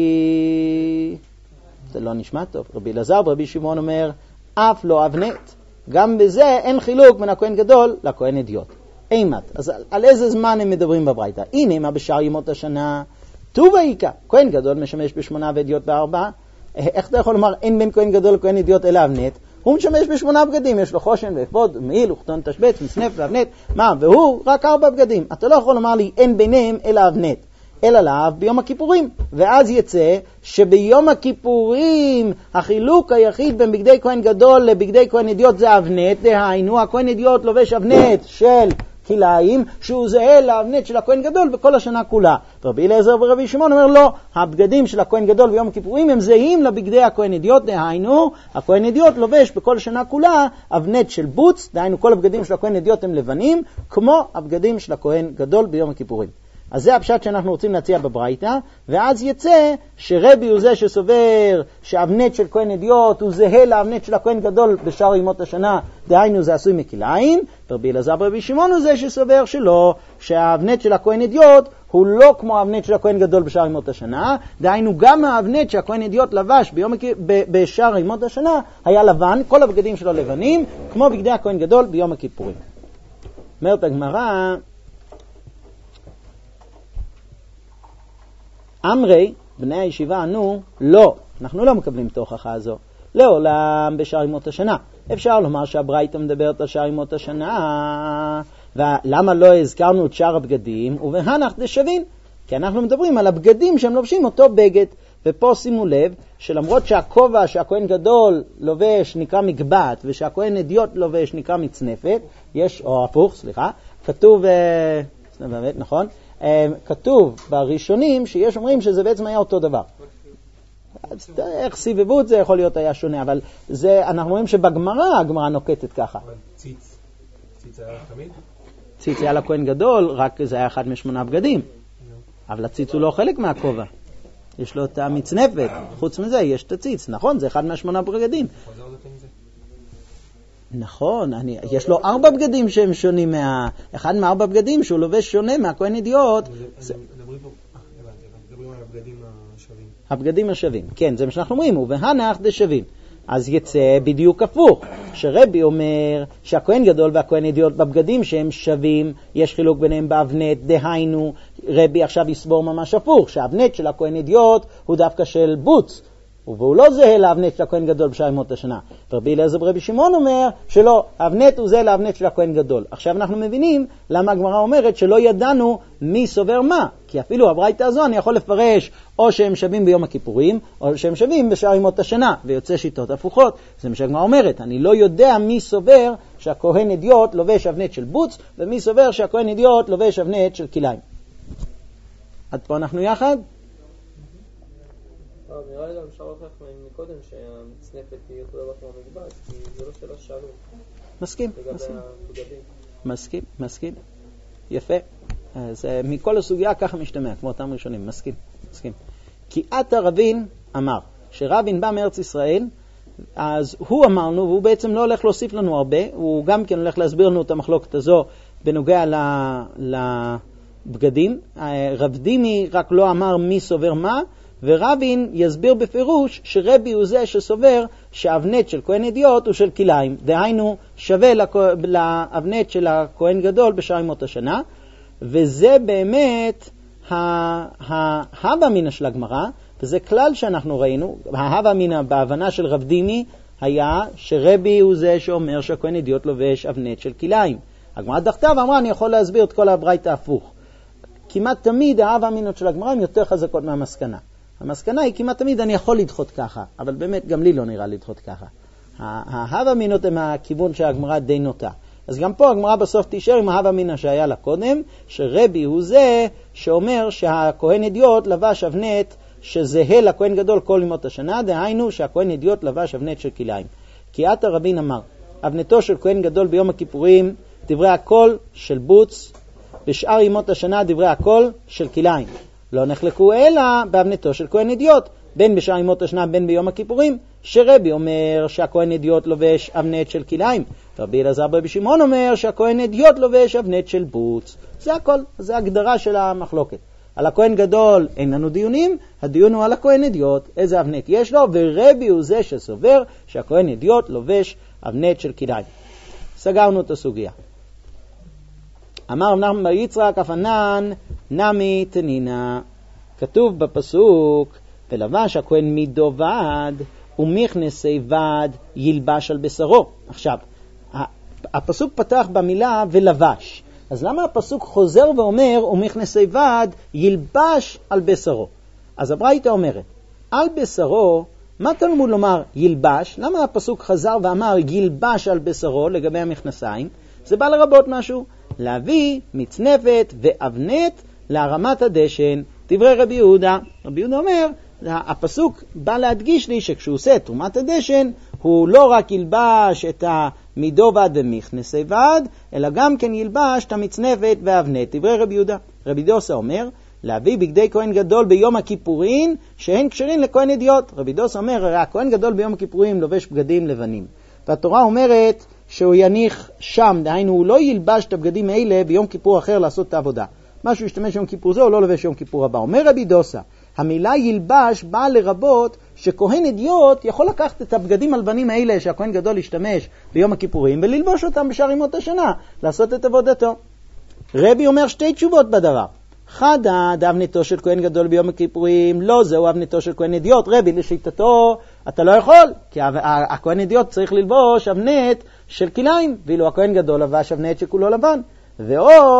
רבי. זה לא נשמע טוב. רבי אלעזר ורבי שמעון אומר אף לא אבנט. גם בזה אין חילוק בין הכהן גדול לכהן אדיוט. אימת. אז על, על איזה זמן הם מדברים בברייתא? הנה מה בשאר ימות השנה טובה איקה. כהן גדול משמש בשמונה ואדיוט בארבע. איך אתה יכול לומר אין בין כהן גדול לכהן אדיוט אלא אבנט? הוא משמש בשמונה בגדים, יש לו חושן ואפוד, מעיל, וכתון תשבץ, מסנף ואבנט. מה? והוא רק ארבע בגדים. אתה לא יכול לומר לי אין ביניהם אלא אבנט. אלא לאו ביום הכיפורים. ואז יצא שביום הכיפורים החילוק היחיד בין בגדי כהן גדול לבגדי כהן אדיוט זה אבנט, דהיינו הכהן אדיוט לובש אבנט של כליים שהוא זהה לאבנט של הכהן גדול בכל השנה כולה. רבי אלעזר ורבי שמעון אומר לא, הבגדים של הכהן גדול ביום הכיפורים הם זהים לבגדי הכהן אדיוט, דהיינו הכהן אדיוט לובש בכל השנה כולה אבנט של בוץ, דהיינו כל הבגדים של הכהן אדיוט הם לבנים כמו הבגדים של הכהן גדול ביום הכיפורים. אז זה הפשט שאנחנו רוצים להציע בברייתא, ואז יצא שרבי הוא זה שסובר שהאבנט של כהן אדיוט הוא זהה לאבנט של הכהן גדול בשאר ימות השנה, דהיינו זה עשוי מכליים. רבי אלעזר ורבי שמעון הוא זה שסובר שלא, שהאבנט של הכהן אדיוט הוא לא כמו האבנט של הכהן גדול בשאר ימות השנה, דהיינו גם האבנט שהכהן אדיוט לבש ביום, ב, בשאר ימות השנה היה לבן, כל הבגדים שלו לבנים, כמו בגדי הכהן גדול ביום הכיפורים. אומרת הגמרא, אמרי, בני הישיבה ענו, לא, אנחנו לא מקבלים את ההוכחה הזו. לעולם בשאר ימות השנה. אפשר לומר שהברייתא מדברת על שאר ימות השנה, ולמה לא הזכרנו את שאר הבגדים? ובהנח דשבין, כי אנחנו מדברים על הבגדים שהם לובשים אותו בגד. ופה שימו לב שלמרות שהכובע שהכהן גדול לובש נקרא מגבעת ושהכהן אדיוט לובש נקרא מצנפת, יש, או הפוך, סליחה, כתוב, באמת, נכון, כתוב בראשונים שיש אומרים שזה בעצם היה אותו דבר. איך סיבבו את זה יכול להיות היה שונה, אבל זה, אנחנו רואים שבגמרא, הגמרא נוקטת ככה. אבל ציץ, ציץ היה תמיד? ציץ היה לכהן גדול, רק זה היה אחד משמונה בגדים. אבל הציץ הוא לא חלק מהכובע. יש לו את המצנפת. חוץ מזה, יש את הציץ. נכון, זה אחד מהשמונה בגדים. נכון, אני, יש לו ארבע בגדים שהם שונים מה... אחד מארבע בגדים שהוא לובש שונה מהכהן אדיוט. מדברים על הבגדים השווים. הבגדים השווים, כן, זה מה שאנחנו אומרים, ובהנח דשווים. אז יצא בדיוק הפוך, שרבי אומר שהכהן גדול והכהן אדיוט בבגדים שהם שווים, יש חילוק ביניהם באבנט, דהיינו, רבי עכשיו יסבור ממש הפוך, שהאבנט של הכהן אדיוט הוא דווקא של בוץ, והוא לא זהה לאבנט של הכהן גדול בשעה ימות השנה. ורבי אליעזר ברבי שמעון אומר שלא, האבנט הוא זה לאבנט של הכהן גדול. עכשיו אנחנו מבינים למה הגמרא אומרת שלא ידענו מי סובר מה, כי אפילו הברייתא הזו אני יכול לפרש או שהם שווים ביום הכיפורים או שהם שווים בשעה ימות השנה, ויוצא שיטות הפוכות. זה מה שהגמרא אומרת, אני לא יודע מי סובר שהכהן אדיוט לובש אבנט של בוץ ומי סובר שהכהן אדיוט לובש אבנט של כליים. עד פה אנחנו יחד? נראה לי גם אפשר להוכיח מקודם שהמצנפת היא יכולה כמו מגבעת, כי זה לא שאלה שאלו. מסכים, מסכים. הבגדים. מסכים, מסכים. יפה. אז מכל הסוגיה ככה משתמע, כמו אותם ראשונים. מסכים, מסכים. כי עתה רבין אמר, שרבין בא מארץ ישראל, אז הוא אמרנו, והוא בעצם לא הולך להוסיף לנו הרבה, הוא גם כן הולך להסביר לנו את המחלוקת הזו בנוגע לבגדים. רב דימי רק לא אמר מי סובר מה, ורבין יסביר בפירוש שרבי הוא זה שסובר שהאבנט של כהן אדיוט הוא של כליים, דהיינו שווה לאבנט של הכהן גדול בשעה ימות השנה, וזה באמת ההווה מינה של הגמרא, וזה כלל שאנחנו ראינו. ההווה מינה בהבנה של רב דימי היה שרבי הוא זה שאומר שהכהן אדיוט לובש אבנט של כליים. הגמרא דחתה ואמרה אני יכול להסביר את כל הברייתא הפוך. כמעט תמיד ההווה מינות של הגמרא הן יותר חזקות מהמסקנה. המסקנה היא כמעט תמיד אני יכול לדחות ככה, אבל באמת גם לי לא נראה לדחות ככה. ההווה מינות הם הכיוון שהגמרא די נוטה. אז גם פה הגמרא בסוף תישאר עם ההווה מינה שהיה לה קודם, שרבי הוא זה שאומר שהכהן אדיוט לבש אבנט שזהה לכהן גדול כל ימות השנה, דהיינו שהכהן אדיוט לבש אבנט של כליים. כי עתה רבין אמר, אבנתו של כהן גדול ביום הכיפורים דברי הכל של בוץ, בשאר ימות השנה דברי הכל של כליים. לא נחלקו אלא באבנתו של כהן אדיוט, בין בשאר ימות השנה בין ביום הכיפורים, שרבי אומר שהכהן אדיוט לובש אבנט של כליים, ורבי אלעזר ברבי שמעון אומר שהכהן אדיוט לובש אבנט של בוץ. זה הכל, זה הגדרה של המחלוקת. על הכהן גדול אין לנו דיונים, הדיון הוא על הכהן אדיוט, איזה אבנט יש לו, ורבי הוא זה שסובר שהכהן אדיוט לובש אבנט של כליים. סגרנו את הסוגיה. אמר רב נחמן בר יצחק אף ענן נמי תנינה, כתוב בפסוק ולבש הכהן מידו ועד ומכנסי ועד ילבש על בשרו. עכשיו הפסוק פתח במילה ולבש, אז למה הפסוק חוזר ואומר ומכנסי ועד ילבש על בשרו? אז הברייתא אומרת על בשרו, מה תלמוד לומר ילבש? למה הפסוק חזר ואמר ילבש על בשרו לגבי המכנסיים? זה בא לרבות משהו, להביא מצנפת ואבנט להרמת הדשן. דברי רבי יהודה, רבי יהודה אומר, הפסוק בא להדגיש לי שכשהוא עושה תרומת הדשן, הוא לא רק ילבש את המידו ועד ומכנסי ועד, אלא גם כן ילבש את המצנפת ואבנט. דברי רבי יהודה. רבי דוסה אומר, להביא בגדי כהן גדול ביום הכיפורים שהן קשרים לכהן אדיוט. רבי דוסה אומר, הרי הכהן גדול ביום הכיפורים לובש בגדים לבנים. והתורה אומרת שהוא יניח שם, דהיינו הוא לא ילבש את הבגדים האלה ביום כיפור אחר לעשות את העבודה. משהו ישתמש יום כיפור זה, הוא לא לובש יום כיפור הבא. אומר רבי דוסה, המילה ילבש באה לרבות שכהן אדיוט יכול לקחת את הבגדים הלבנים האלה שהכהן גדול ישתמש ביום הכיפורים וללבוש אותם בשאר ימות השנה, לעשות את עבודתו. רבי אומר שתי תשובות בדבר. חדה, אבנתו של כהן גדול ביום הכיפורים, לא זהו אבנתו של כהן אדיוט. רבי לשיטתו אתה לא יכול, כי הכהן אדיוט צריך ללבוש אבנט של כליים, ואילו הכהן גדול לבש אבנט שכולו לבן. ועוד,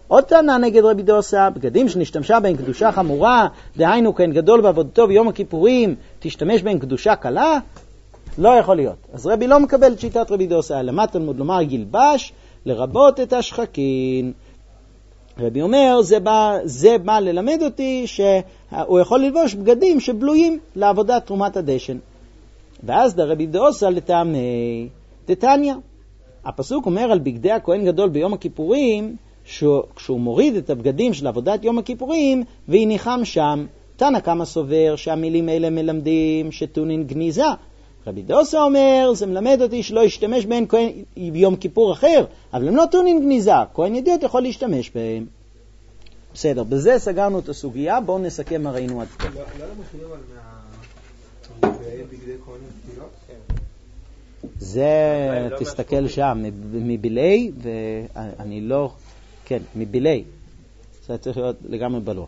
עוד טענה נגד רבי דוסה, בגדים שנשתמשה בהם קדושה חמורה, דהיינו כהן גדול בעבודתו ביום הכיפורים, תשתמש בהם קדושה קלה? לא יכול להיות. אז רבי לא מקבל את שיטת רבי דוסה, אלא מה תלמוד לומר גילבש, לרבות את השחקין. רבי אומר, זה בא, זה בא ללמד אותי שהוא יכול ללבוש בגדים שבלויים לעבודת תרומת הדשן. ואז רבי דוסה לטעמי דתניא. הפסוק אומר על בגדי הכהן גדול ביום הכיפורים, כשהוא מוריד את הבגדים של עבודת יום הכיפורים והניחם שם, תנא קמא סובר שהמילים האלה מלמדים שטונין גניזה. רבי דוסה אומר, זה מלמד אותי שלא ישתמש בהן כהן ביום כיפור אחר, אבל הם לא טונין גניזה, כהן ידיעות יכול להשתמש בהם. בסדר, בזה סגרנו את הסוגיה, בואו נסכם מה ראינו עד פה. לא למחירים על בגדי כהן תפילות? זה, תסתכל שם, מבילי, ואני לא, כן, מבילי. זה צריך להיות לגמרי בלוח.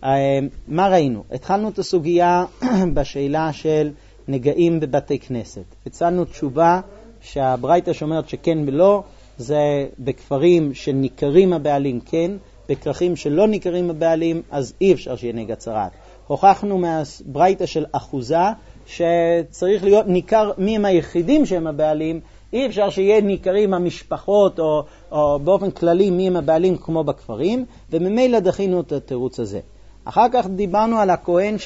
מה ראינו? התחלנו את הסוגיה בשאלה של נגעים בבתי כנסת. הצענו תשובה שהברייתא שאומרת שכן ולא, זה בכפרים שניכרים הבעלים כן, בכרכים שלא ניכרים הבעלים, אז אי אפשר שיהיה נגע צרעת. הוכחנו מהברייתא של אחוזה, שצריך להיות ניכר מי הם היחידים שהם הבעלים, אי אפשר שיהיה ניכרים המשפחות או, או באופן כללי מי הם הבעלים כמו בכפרים, וממילא דחינו את התירוץ הזה. אחר כך דיברנו על הכהן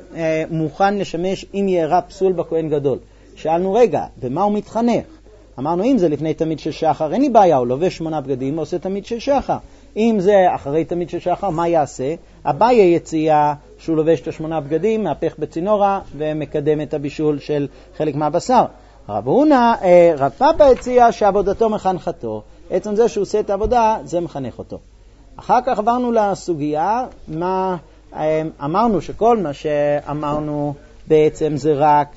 שמוכן לשמש אם יערה פסול בכהן גדול. שאלנו רגע, במה הוא מתחנך? אמרנו אם זה לפני תמיד של שחר, אין לי בעיה, הוא לובש שמונה בגדים, עושה תמיד של שחר. אם זה אחרי תמיד של שחר, מה יעשה? אביי יציאה שהוא לובש את השמונה בגדים, מהפך בצינורה ומקדם את הבישול של חלק מהבשר. רב הונא, רב פאפא הציע שעבודתו מחנכתו. עצם זה שהוא עושה את העבודה, זה מחנך אותו. אחר כך עברנו לסוגיה, מה, אמרנו שכל מה שאמרנו בעצם זה רק,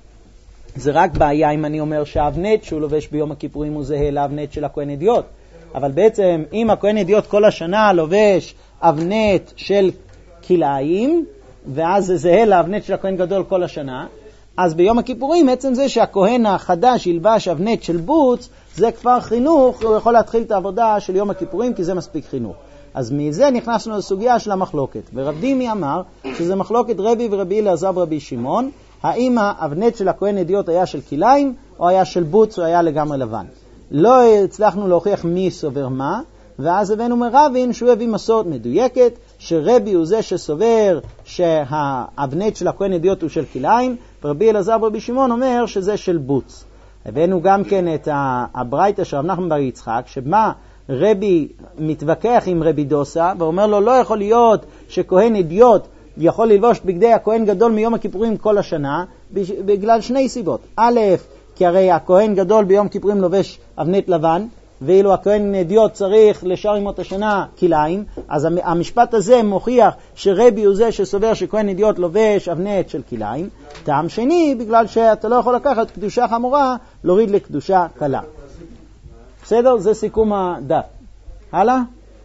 זה רק בעיה אם אני אומר שהאבנט שהוא לובש ביום הכיפורים הוא זהה לאבנט של הכהן אדיוט. אבל בעצם אם הכהן אדיוט כל השנה לובש אבנט של כלאיים, ואז זה זהה לאבנט של הכהן גדול כל השנה, אז ביום הכיפורים עצם זה שהכהן החדש ילבש אבנט של בוץ, זה כבר חינוך, הוא יכול להתחיל את העבודה של יום הכיפורים כי זה מספיק חינוך. אז מזה נכנסנו לסוגיה של המחלוקת. ורב דימי אמר שזה מחלוקת רבי ורבי אלעזר ורבי שמעון, האם האבנט של הכהן אדיוט היה של כלאיים או היה של בוץ או היה לגמרי לבן. לא הצלחנו להוכיח מי סובר מה, ואז הבאנו מרבין שהוא הביא מסורת מדויקת, שרבי הוא זה שסובר שהאבנט של הכהן אדיוט הוא של כלאיים, ורבי אלעזר ורבי שמעון אומר שזה של בוץ. הבאנו גם כן את הברייתא של רב נחמן בר יצחק, שמה רבי מתווכח עם רבי דוסה, ואומר לו לא יכול להיות שכהן אדיוט יכול ללבוש בגדי הכהן גדול מיום הכיפורים כל השנה, בגלל שני סיבות. א', כי הרי הכהן גדול ביום כיפורים לובש אבנט לבן, ואילו הכהן אדיוט צריך לשאר ימות השנה כלאיים, אז המשפט הזה מוכיח שרבי הוא זה שסובר שכהן אדיוט לובש אבנט של כלאיים. טעם שני, בגלל שאתה לא יכול לקחת קדושה חמורה, להוריד לקדושה קלה. בסדר? זה סיכום הדף. הלאה?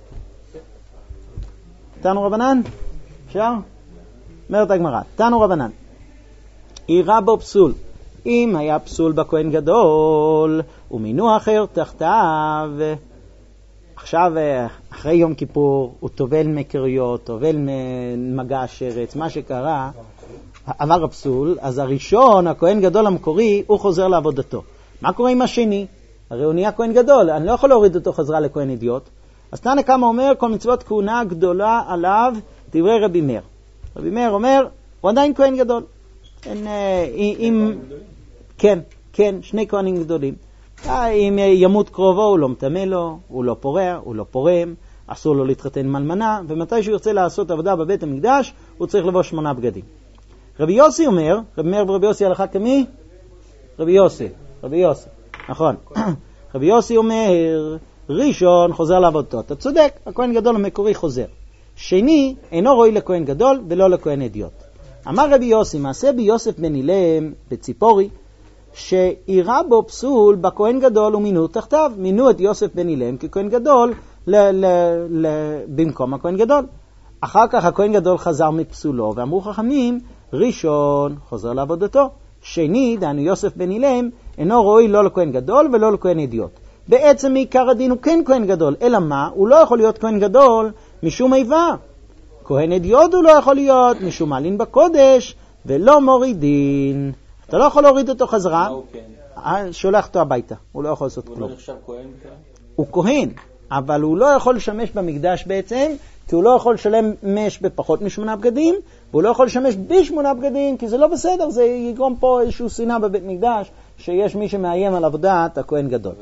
תנו רבנן? אפשר? אומרת הגמרא, תנו רבנן. עירה בו פסול. אם היה פסול בכהן גדול, ומינו אחר תחתיו. עכשיו, אחרי יום כיפור, הוא טובל מקריות, טובל מגע שרץ, מה שקרה, עבר הפסול, אז הראשון, הכהן גדול המקורי, הוא חוזר לעבודתו. מה קורה עם השני? הרי הוא נהיה כהן גדול, אני לא יכול להוריד אותו חזרה לכהן אדיוט. אז תנא קמא אומר, כל מצוות כהונה גדולה עליו, דברי רבי מאיר. רבי מאיר אומר, הוא עדיין כהן גדול. אין, אם, כן, כן, שני כהנים גדולים. אם ימות קרובו, הוא לא מטמא לו, הוא לא פורע, הוא לא פורם, אסור לו להתחתן מלמנה, ומתי שהוא ירצה לעשות עבודה בבית המקדש, הוא צריך לבוא שמונה בגדים. רבי יוסי אומר, רבי מאיר ורבי יוסי הלכה כמי? רבי יוסי, רבי יוסי, נכון. רבי יוסי אומר, ראשון חוזר לעבודתו, אתה צודק, הכהן גדול המקורי חוזר. שני, אינו רואי לכהן גדול ולא לכהן אדיוט. אמר רבי יוסי, מעשה ביוסף בן אילם בציפורי, שאירה בו פסול בכהן גדול ומינו תחתיו, מינו את יוסף בן אילם ככהן גדול ל- ל- ל- במקום הכהן גדול. אחר כך הכהן גדול חזר מפסולו, ואמרו חכמים, ראשון חוזר לעבודתו. שני, דהיינו יוסף בן אילם, אינו רואי לא לכהן גדול ולא לכהן אדיוט. בעצם מעיקר הדין הוא כן כהן גדול, אלא מה? הוא לא יכול להיות כהן גדול משום איבה. כהן אדיוט הוא לא יכול להיות משום מעלין בקודש ולא מורידין. אתה לא יכול להוריד אותו חזרה, שולח אותו הביתה, הוא לא יכול לעשות כלום. הוא לא נחשב כהן? הוא כהן, אבל הוא לא יכול לשמש במקדש בעצם, כי הוא לא יכול לשלם מש בפחות משמונה בגדים, והוא לא יכול לשמש בשמונה בגדים, כי זה לא בסדר, זה יגרום פה איזשהו שנאה בבית מקדש, שיש מי שמאיים על עבודת הכהן גדול.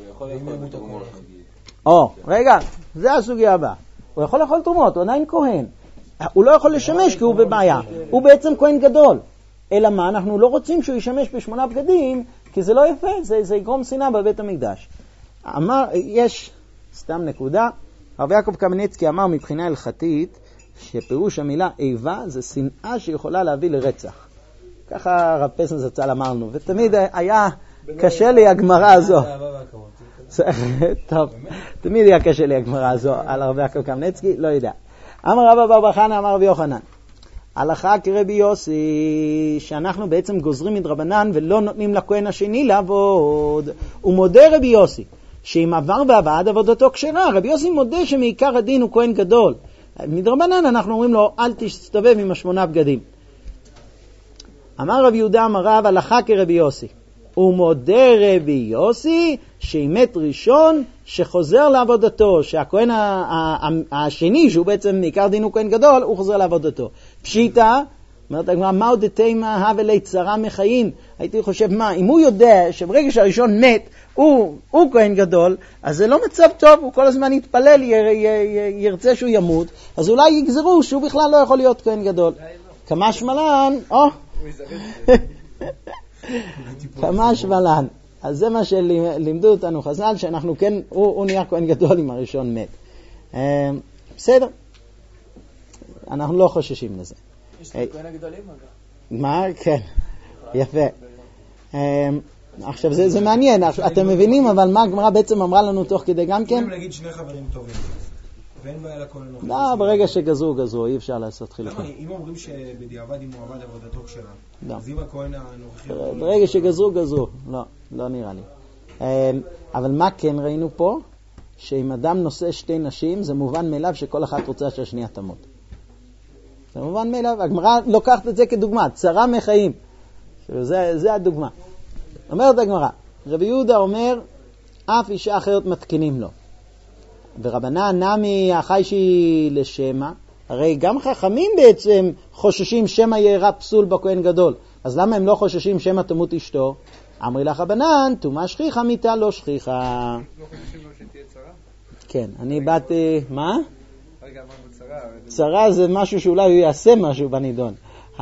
או, רגע, זה הסוגיה הבאה. הוא יכול לאכול תרומות, הוא עדיין כהן. הוא לא יכול לשמש כי הוא בבעיה. הוא בעצם כהן גדול. אלא מה? אנחנו לא רוצים שהוא ישמש בשמונה בגדים, כי זה לא יפה, זה, זה יגרום שנאה בבית המקדש. אמר, יש סתם נקודה, הרב יעקב קמנצקי אמר מבחינה הלכתית, שפירוש המילה איבה זה שנאה שיכולה להביא לרצח. ככה הרב פסן זצ"ל אמרנו, ותמיד היה קשה לי הגמרא הזו. טוב, תמיד היה קשה לי הגמרא הזו על הרב יעקב קמנצקי, לא יודע. אמר רבא בר חנא, אמר רבי יוחנן, הלכה כרבי יוסי, שאנחנו בעצם גוזרים מדרבנן ולא נותנים לכהן השני לעבוד. הוא מודה רבי יוסי, שאם עבר ועבד עבודתו כשרה. רבי יוסי מודה שמעיקר הדין הוא כהן גדול. מדרבנן אנחנו אומרים לו, אל תסתובב עם השמונה בגדים. אמר רבי יהודה אמר רב, הלכה כרבי יוסי. הוא מודה רבי יוסי שאימת ראשון שחוזר לעבודתו, שהכהן השני, שהוא בעצם מעיקר דין הוא כהן גדול, הוא חוזר לעבודתו. פשיטה, אומרת הגמרא, מה עוד תימה הווה ליצרה מחיים? הייתי חושב, מה, אם הוא יודע שברגע שהראשון מת, הוא, הוא כהן גדול, אז זה לא מצב טוב, הוא כל הזמן יתפלל, י, י, י, ירצה שהוא ימות, אז אולי יגזרו שהוא בכלל לא יכול להיות כהן גדול. כמה שמלן, או, כמה שמלן. אז זה מה שלימדו אותנו חז"ל, שאנחנו כן, הוא, הוא נהיה כהן גדול אם הראשון מת. בסדר. אנחנו לא חוששים לזה. יש לי כהן הגדולים אגב. מה? כן. יפה. עכשיו זה, זה מעניין, אתם מבינים, אבל מה הגמרא בעצם אמרה לנו תוך כדי גם כן? יכולים להגיד שני חברים טובים. ואין בעיה לכהן הנוכחי. לא, ברגע שגזרו, גזרו, אי אפשר לעשות חילוקים. למה? אם אומרים שבדיעבד אם הוא עבד עבודתו כשרה, אז אם הכהן הנוכחי... ברגע שגזרו, גזרו. לא, לא נראה לי. אבל מה כן ראינו פה? שאם אדם נושא שתי נשים, זה מובן מאליו שכל אחת רוצה שהשנייה תמות. זה מובן מאליו. הגמרא לוקחת את זה כדוגמה, צרה מחיים. זה, זה הדוגמה. אומרת הגמרא, רבי יהודה אומר, אף אישה אחרת מתקינים לו. ורבנן נמי החיישי לשמה, הרי גם חכמים בעצם חוששים שמא יראה פסול בכהן גדול, אז למה הם לא חוששים שמא תמות אשתו? אמרי לך רבנן, תומה שכיחה מיתה לא שכיחה. לא חוששים לו שתהיה צרה? כן, אני באתי, מה? רגע, אמרנו צרה. צרה זה משהו שאולי הוא יעשה משהו בנידון.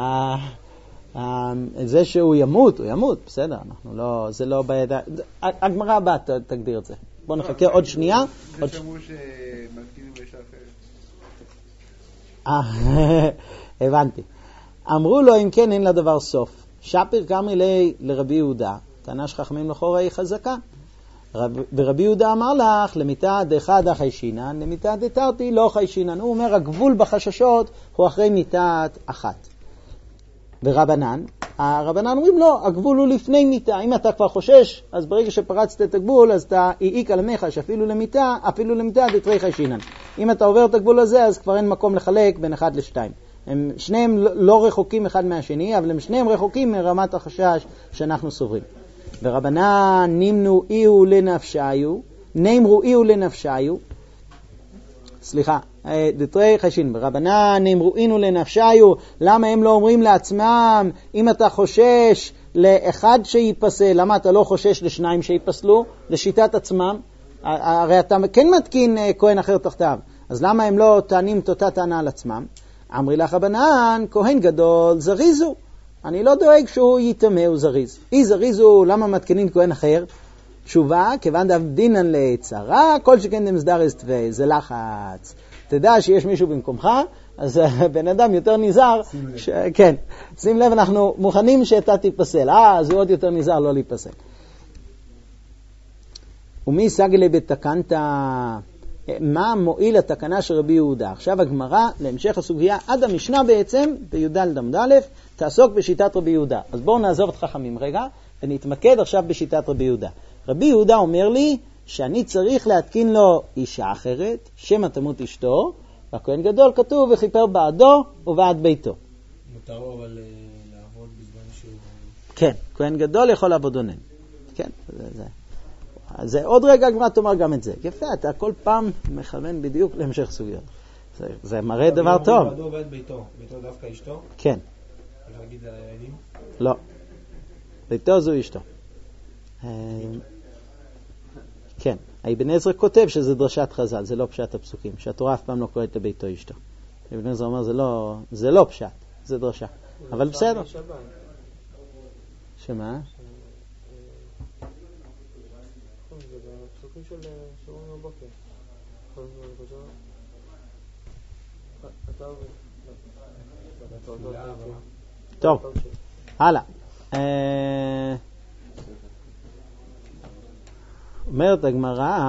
זה שהוא ימות, הוא ימות, בסדר, אנחנו לא, זה לא בידיים. הגמרא הבאה תגדיר את זה. בואו נחכה עוד שנייה. זה שאמרו שמתקינים באישה אחרת. אה, הבנתי. אמרו לו, אם כן, אין לדבר סוף. שפר קמי לי לרבי יהודה, טענה שחכמים לחורה היא חזקה. ורבי יהודה אמר לך, למיתה דחד חיישינן, למיתה דתרתי לא חיישינן. הוא אומר, הגבול בחששות הוא אחרי מיתת אחת. ורבנן, הרבנן אומרים לו, הגבול הוא לפני מיתה. אם אתה כבר חושש, אז ברגע שפרצת את הגבול, אז אתה העיק על עמך שאפילו למיתה, אפילו למיתה דתרי חיישינן. אם אתה עובר את הגבול הזה, אז כבר אין מקום לחלק בין אחד לשתיים. הם שניהם לא רחוקים אחד מהשני, אבל הם שניהם רחוקים מרמת החשש שאנחנו סוברים. ורבנן נמנו איהו לנפשיו, נאמרו איהו לנפשיו, סליחה, דתרי חיישין, רבנן נאמרו אינו לנפשיו, למה הם לא אומרים לעצמם, אם אתה חושש לאחד שיפסל, למה אתה לא חושש לשניים שיפסלו, לשיטת עצמם, הרי אתה כן מתקין כהן אחר תחתיו, אז למה הם לא טענים את אותה טענה על עצמם? אמרי לך רבנן, כהן גדול זריזו, אני לא דואג שהוא יתמה, הוא זריז. אי זריזו, למה מתקינים כהן אחר? תשובה, כיוון דאבדינן לצרה, כל שכן דמסדרס תווה, זה לחץ. תדע שיש מישהו במקומך, אז בן אדם יותר נזהר. ש... כן, שים לב, אנחנו מוכנים שאתה תיפסל. אה, זה עוד יותר נזהר לא להיפסל. ומי סגלה בתקנת, מה מועיל התקנה של רבי יהודה? עכשיו הגמרא, להמשך הסוגיה, עד המשנה בעצם, בי"ד עמוד א', תעסוק בשיטת רבי יהודה. אז בואו נעזוב את חכמים רגע, ונתמקד עכשיו בשיטת רבי יהודה. רבי יהודה אומר לי שאני צריך להתקין לו אישה אחרת, שמא תמות אשתו, והכהן גדול כתוב וכיפר בעדו ובעד ביתו. מותר לו אבל לעבוד בזמן שהוא... כן, כהן גדול יכול לעבוד אונן. כן, זה, זה. זה עוד רגע כבר תאמר גם את זה. יפה, אתה כל פעם מכוון בדיוק להמשך סוגיות. זה, זה מראה דבר טוב. בעדו ובעד ביתו. ביתו דווקא אשתו? כן. אפשר להגיד על הילדים? לא. ביתו זו אשתו. כן, האבן עזרא כותב שזה דרשת חז"ל, זה לא פשט הפסוקים, שהתורה אף פעם לא קוראת לביתו אשתו. אבן עזרא אומר זה לא, זה לא פשט, זה דרשה. אבל בסדר. שמה? זה בפסוקים של שרון בבוקר. טוב, הלאה. אומרת הגמרא,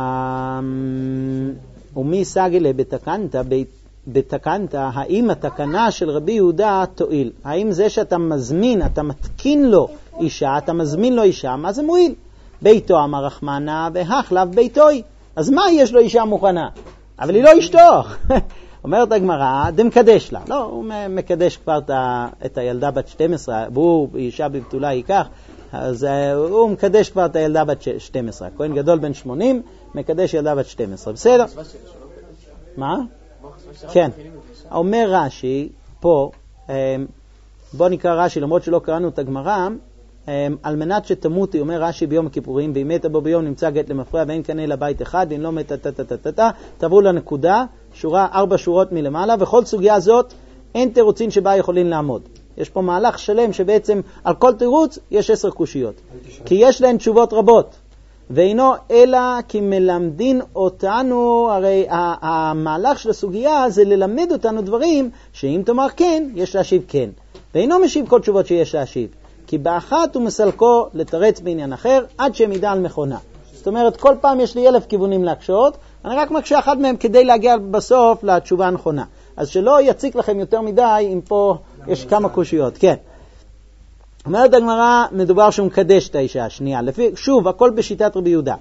ומי סגלה בתקנתא, בתקנתא, האם התקנה של רבי יהודה תועיל? האם זה שאתה מזמין, אתה מתקין לו אישה, אתה מזמין לו אישה, מה זה מועיל? ביתו אמר רחמנה והחלב ביתוי. אז מה יש לו אישה מוכנה? אבל היא לא אשתו. אומרת הגמרא, דמקדש לה. לא, הוא מקדש כבר את הילדה בת שתים עשרה, והוא אישה בבתולה ייקח, אז הוא מקדש כבר את הילדה בת שתים עשרה. כהן גדול בן שמונים, מקדש ילדה בת שתים עשרה. בסדר? מה? כן. אומר רש"י, פה, בוא נקרא רש"י, למרות שלא קראנו את הגמרא, על מנת שתמותי, אומר רש"י ביום הכיפורים, ואם מתה בו ביום נמצא גט למפרע ואין כאן אלא בית אחד, ואם לא מתה טטטטטטטט, תעברו לנקודה, שורה ארבע שורות מלמעלה, וכל סוגיה זאת אין תירוצים שבה יכולים לעמוד. יש פה מהלך שלם שבעצם על כל תירוץ יש עשר קושיות. כי יש להן תשובות רבות. ואינו אלא כי מלמדין אותנו, הרי המהלך של הסוגיה זה ללמד אותנו דברים שאם תאמר כן, יש להשיב כן. ואינו משיב כל תשובות שיש להשיב. כי באחת הוא מסלקו לתרץ בעניין אחר עד שמידע על מכונה. זאת אומרת, כל פעם יש לי אלף כיוונים להקשות, אני רק מקשה אחד מהם כדי להגיע בסוף לתשובה הנכונה. אז שלא יציק לכם יותר מדי אם פה יש כמה קושיות. כן. אומרת הגמרא, מדובר שהוא מקדש את האישה השנייה. לפי, שוב, הכל בשיטת רבי יהודה.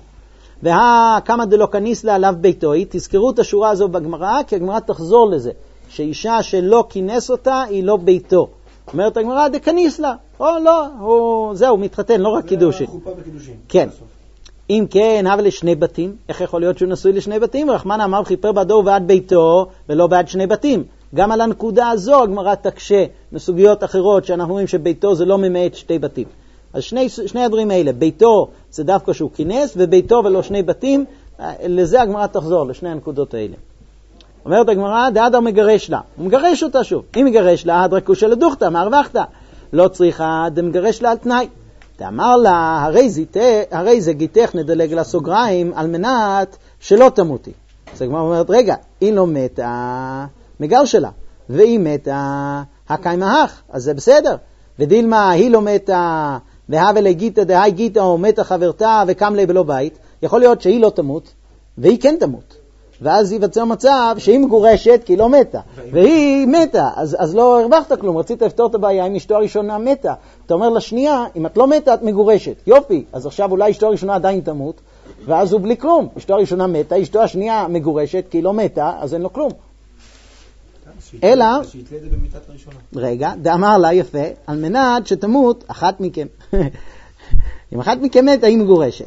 וכמה דלא כניס לה עליו ביתוי, תזכרו את השורה הזו בגמרא, כי הגמרא תחזור לזה, שאישה שלא כינס אותה היא לא ביתו. אומרת הגמרא, דכניס לה. או לא, הוא, זהו, מתחתן, לא רק קידושין. זה חופה בקידושין. כן. אם כן, הווה לשני בתים, איך יכול להיות שהוא נשוי לשני בתים? רחמן אמר חיפר בעדו ובעד ביתו, ולא בעד שני בתים. גם על הנקודה הזו הגמרא תקשה מסוגיות אחרות שאנחנו רואים שביתו זה לא ממעט שתי בתים. אז שני, שני הדברים האלה, ביתו זה דווקא שהוא כינס, וביתו ולא שני בתים, לזה הגמרא תחזור, לשני הנקודות האלה. אומרת הגמרא, דאדר מגרש לה. הוא מגרש אותה שוב. אם מגרש לה, הדרקושה לדוכתה, מה הרווחת? לא צריכה, דמגרש לה על תנאי. תאמר לה, הרי, זיתה, הרי זה גיתך נדלג לסוגריים על מנת שלא תמותי. אז הגמרא אומרת, רגע, היא לא מתה, מגר שלה. והיא מתה, הקיימהך, אז זה בסדר. ודילמה, היא לא מתה, והווה לגיתה, דהי גיתה, או מתה חברתה, וקם לי בלא בית. יכול להיות שהיא לא תמות, והיא כן תמות. ואז ייווצר מצב שהיא מגורשת כי היא לא מתה, והיא מתה, אז, אז לא הרווחת כלום, רצית לפתור את הבעיה אם אשתו הראשונה מתה. אתה אומר לשנייה, אם את לא מתה את מגורשת, יופי, אז עכשיו אולי אשתו הראשונה עדיין תמות, ואז הוא בלי כלום, אשתו הראשונה מתה, אשתו השנייה מגורשת כי היא לא מתה, אז אין לו כלום. אלא, שיתלה את זה במיטת הראשונה. רגע, דאמר לה יפה, על מנת שתמות אחת מכם. אם אחת מכם מתה, היא מגורשת.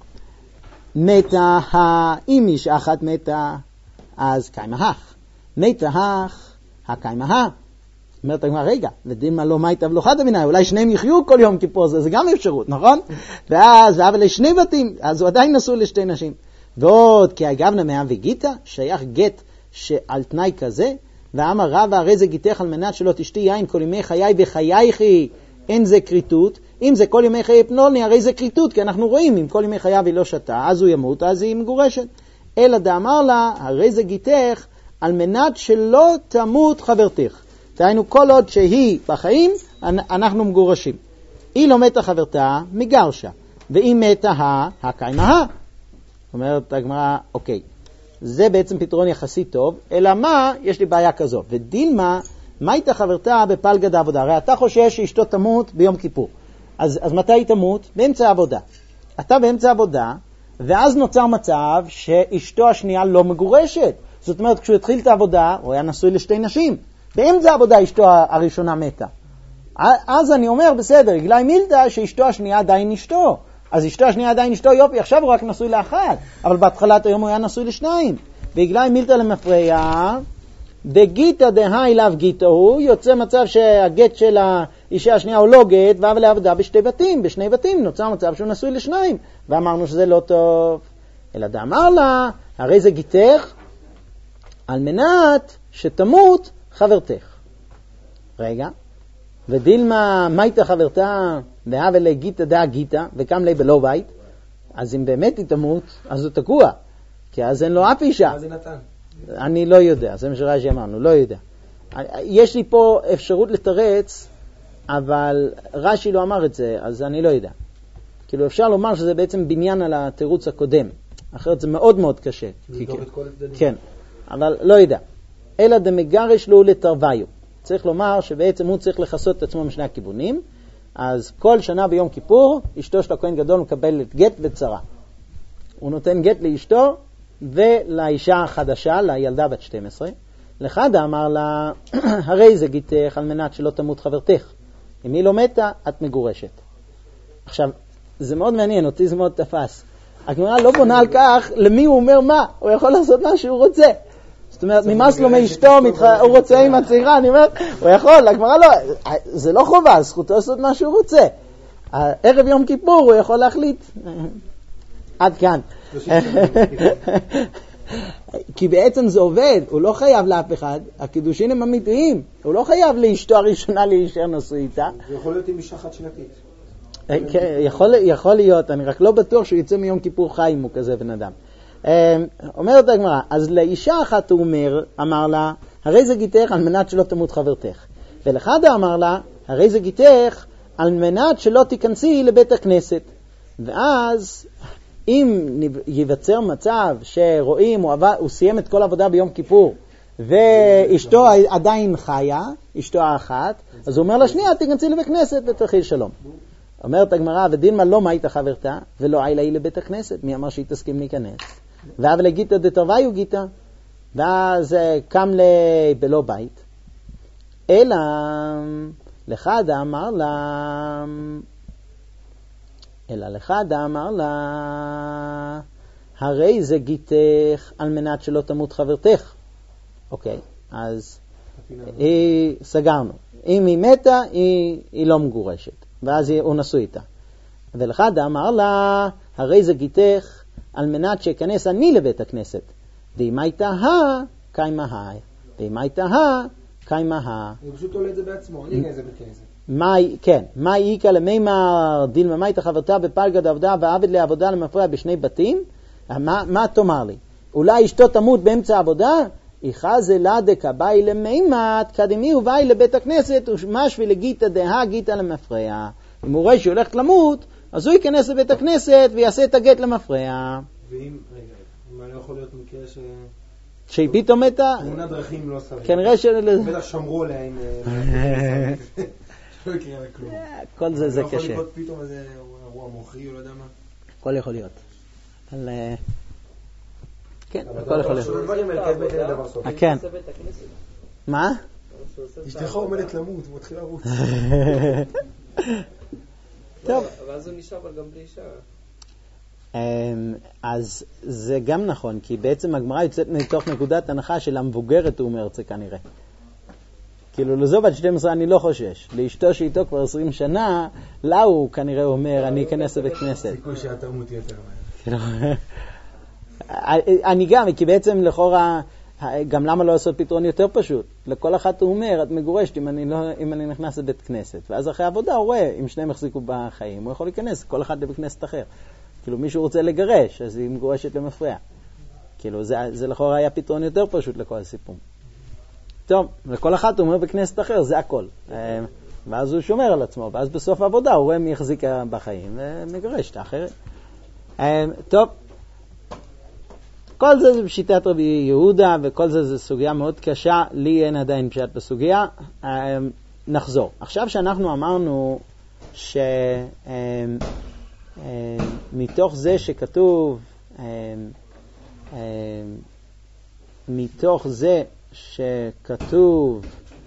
מתה, אם איש אחת מתה, אז קיימהך. מתה הך, הקיימהה. אומרת הגמרא, רגע, ודילמה לא מייתה ולא חדה מיניה, אולי שניהם יחיו כל יום כיפור, זה, זה גם אפשרות, נכון? ואז, אבל לשני בתים, אז הוא עדיין נשוי לשתי נשים. ועוד, כי הגבנה מאה וגיטה, שייך גט שעל תנאי כזה, ואמר רבא, הרי זה גיתך על מנת שלא תשתי יין כל ימי חיי בחייכי, אין זה קריטות. אם זה כל ימי חיי פנולני, הרי זה קריטות, כי אנחנו רואים, אם כל ימי חייו היא לא שתה, אז הוא ימות, אז היא מגורשת. אלא דאמר לה, הרי זה גיתך על מנת שלא תמות חברתך. תהיינו, כל עוד שהיא בחיים, אנחנו מגורשים. היא לא מתה חברתה, מגרשה. והיא מתה, הקיימהה. אומרת הגמרא, אוקיי, זה בעצם פתרון יחסי טוב, אלא מה, יש לי בעיה כזאת. ודילמה, מה הייתה חברתה בפלגת העבודה? הרי אתה חושש שאשתו תמות ביום כיפור. אז, אז מתי היא תמות? באמצע העבודה. אתה באמצע העבודה, ואז נוצר מצב שאשתו השנייה לא מגורשת. זאת אומרת, כשהוא התחיל את העבודה, הוא היה נשוי לשתי נשים. באמצע העבודה אשתו הראשונה מתה. אז אני אומר, בסדר, הגלי מילתא שאשתו השנייה עדיין אשתו. אז אשתו השנייה עדיין אשתו, יופי, עכשיו הוא רק נשוי לאחת. אבל בהתחלת היום הוא היה נשוי לשניים. והגלי מילתא למפרע, דגיתא דהי לאו גיתא הוא, יוצא מצב שהגט של האישה השנייה הוא לא גט, ואבל לעבודה בשתי בתים, בשני בתים נוצר מצב שהוא נשוי לשניים, ואמרנו שזה לא טוב. אלא דאמר לה, הרי זה גיתך, על מנת שתמות חברתך. רגע, ודילמה מייתא חברתה, והבל לגיתא דא גיתא, וקם לי בלא בית, אז אם באמת היא תמות, אז הוא תקוע, כי אז אין לו אף אישה. מה זה נתן? אני לא יודע, זה מה שרש"י אמרנו, לא יודע. יש לי פה אפשרות לתרץ, אבל רש"י לא אמר את זה, אז אני לא יודע. כאילו אפשר לומר שזה בעצם בניין על התירוץ הקודם, אחרת זה מאוד מאוד קשה. לבדוק את כל הצדדים. כן, אבל לא יודע. אלא דמגרש לו לתרוויו. צריך לומר שבעצם הוא צריך לחסות את עצמו משני הכיוונים, אז כל שנה ביום כיפור, אשתו של הכהן גדול מקבלת גט וצרה. הוא נותן גט לאשתו, ולאישה החדשה, לילדה בת שתים עשרה, לחדה אמר לה, הרי זה גיתך על מנת שלא תמות חברתך. אם היא לא מתה, את מגורשת. עכשיו, זה מאוד מעניין, אותי זה מאוד תפס. הגמרא לא בונה על כך למי הוא אומר מה, הוא יכול לעשות מה שהוא רוצה. זאת אומרת, נמאס לו מאשתו, הוא רוצה עם הצעירה, אני אומרת, הוא יכול, הגמרא לא, זה לא חובה, זכותו לעשות מה שהוא רוצה. ערב יום כיפור הוא יכול להחליט. עד כאן. כי בעצם זה עובד, הוא לא חייב לאף אחד, הקידושין הם אמיתיים, הוא לא חייב לאשתו הראשונה להישאר נשוי איתה. זה יכול להיות עם אישה חד שנתית. יכול, יכול להיות, אני רק לא בטוח שהוא יצא מיום כיפור חי אם הוא כזה בן אדם. אומרת הגמרא, אז לאישה אחת הוא אומר, אמר לה, הרי זה גיתך על מנת שלא תמות חברתך. ולחדה אמר לה, הרי זה גיתך על מנת שלא תיכנסי לבית הכנסת. ואז אם ייווצר מצב שרואים, הוא, עבד, הוא סיים את כל העבודה ביום כיפור, ואשתו עדיין חיה, אשתו האחת, אז הוא אומר לה, שנייה, תיכנסי לבית כנסת ותחיל שלום. אומרת הגמרא, ודילמה לא מה הייתה חברתה, ולא היילה היא לבית הכנסת. מי אמר שהיא תסכים להיכנס? ואב לגיתא דתרוויו גיתא, ואז קם לי בלא בית. אלא לחדה אמר לה, אלא לחדה אמר לה, הרי זה גיתך על מנת שלא תמות חברתך. אוקיי, אז היא, סגרנו. אם היא מתה, היא, היא לא מגורשת. ואז הוא נשוי איתה. ולחדה אמר לה, הרי זה גיתך על מנת שיכנס אני לבית הכנסת. ואם הייתה ה, קיימה ה. ואם הייתה ה, קיימה ה. הוא פשוט עולה את זה בעצמו, אני אגע את זה בית כנסת. כן, מה איקה למימר דילמה מה הייתה חברתה בפלגה דעבדה ועבד לעבודה למפרע בשני בתים? מה, מה תאמר לי? אולי אשתו תמות באמצע העבודה? איכה זה לדקה באי למימת קדמי ובאי לבית הכנסת ומשוי לגיתא דהה גיתא למפרע. אם הוא רואה שהיא הולכת למות, אז הוא ייכנס לבית הכנסת ויעשה את הגט למפרע. ואם, רגע, מה לא יכול להיות מקרה ש... שהיא פתאום מתה? תמונה דרכים לא סביר. כנראה של... בטח שמרו עליה עם... שלא יקרה לכלום. כל זה זה קשה. לא יכול לקרות פתאום איזה אירוע מוחי או לא יודע מה. הכל יכול להיות. אבל... כן, הכל יכול להיות. כן. מה? אשתך עומדת למות, הוא מתחיל לרוץ. טוב. ואז הוא נשאר אבל גם בלי אישה. אז זה גם נכון, כי בעצם הגמרא יוצאת מתוך נקודת הנחה של המבוגרת, הוא אומר, זה כנראה. כאילו לזו בת שתים עשרה אני לא חושש. לאשתו שאיתו כבר עשרים שנה, לה הוא כנראה אומר, אני אכנס לבית כנסת. סיכוי שהתמות יותר מהר. אני גם, כי בעצם לכאורה, גם למה לא לעשות פתרון יותר פשוט? לכל אחת הוא אומר, את מגורשת אם אני, לא, אם אני נכנס לבית כנסת. ואז אחרי העבודה הוא רואה, אם שניהם החזיקו בחיים, הוא יכול להיכנס, כל אחד לבית כנסת אחר. כאילו מישהו רוצה לגרש, אז היא מגורשת למפרע. כאילו זה, זה לכאורה היה פתרון יותר פשוט לכל הסיפור. טוב, לכל אחת הוא אומר בכנסת אחר, זה הכל. ואז הוא שומר על עצמו, ואז בסוף העבודה הוא רואה מי החזיק בחיים, ומגרש את האחרת. טוב, כל זה זה בשיטת רבי יהודה, וכל זה זה סוגיה מאוד קשה, לי אין עדיין פשט בסוגיה. נחזור. עכשיו שאנחנו אמרנו שמי מתוך זה שכתוב, מתוך זה שכתוב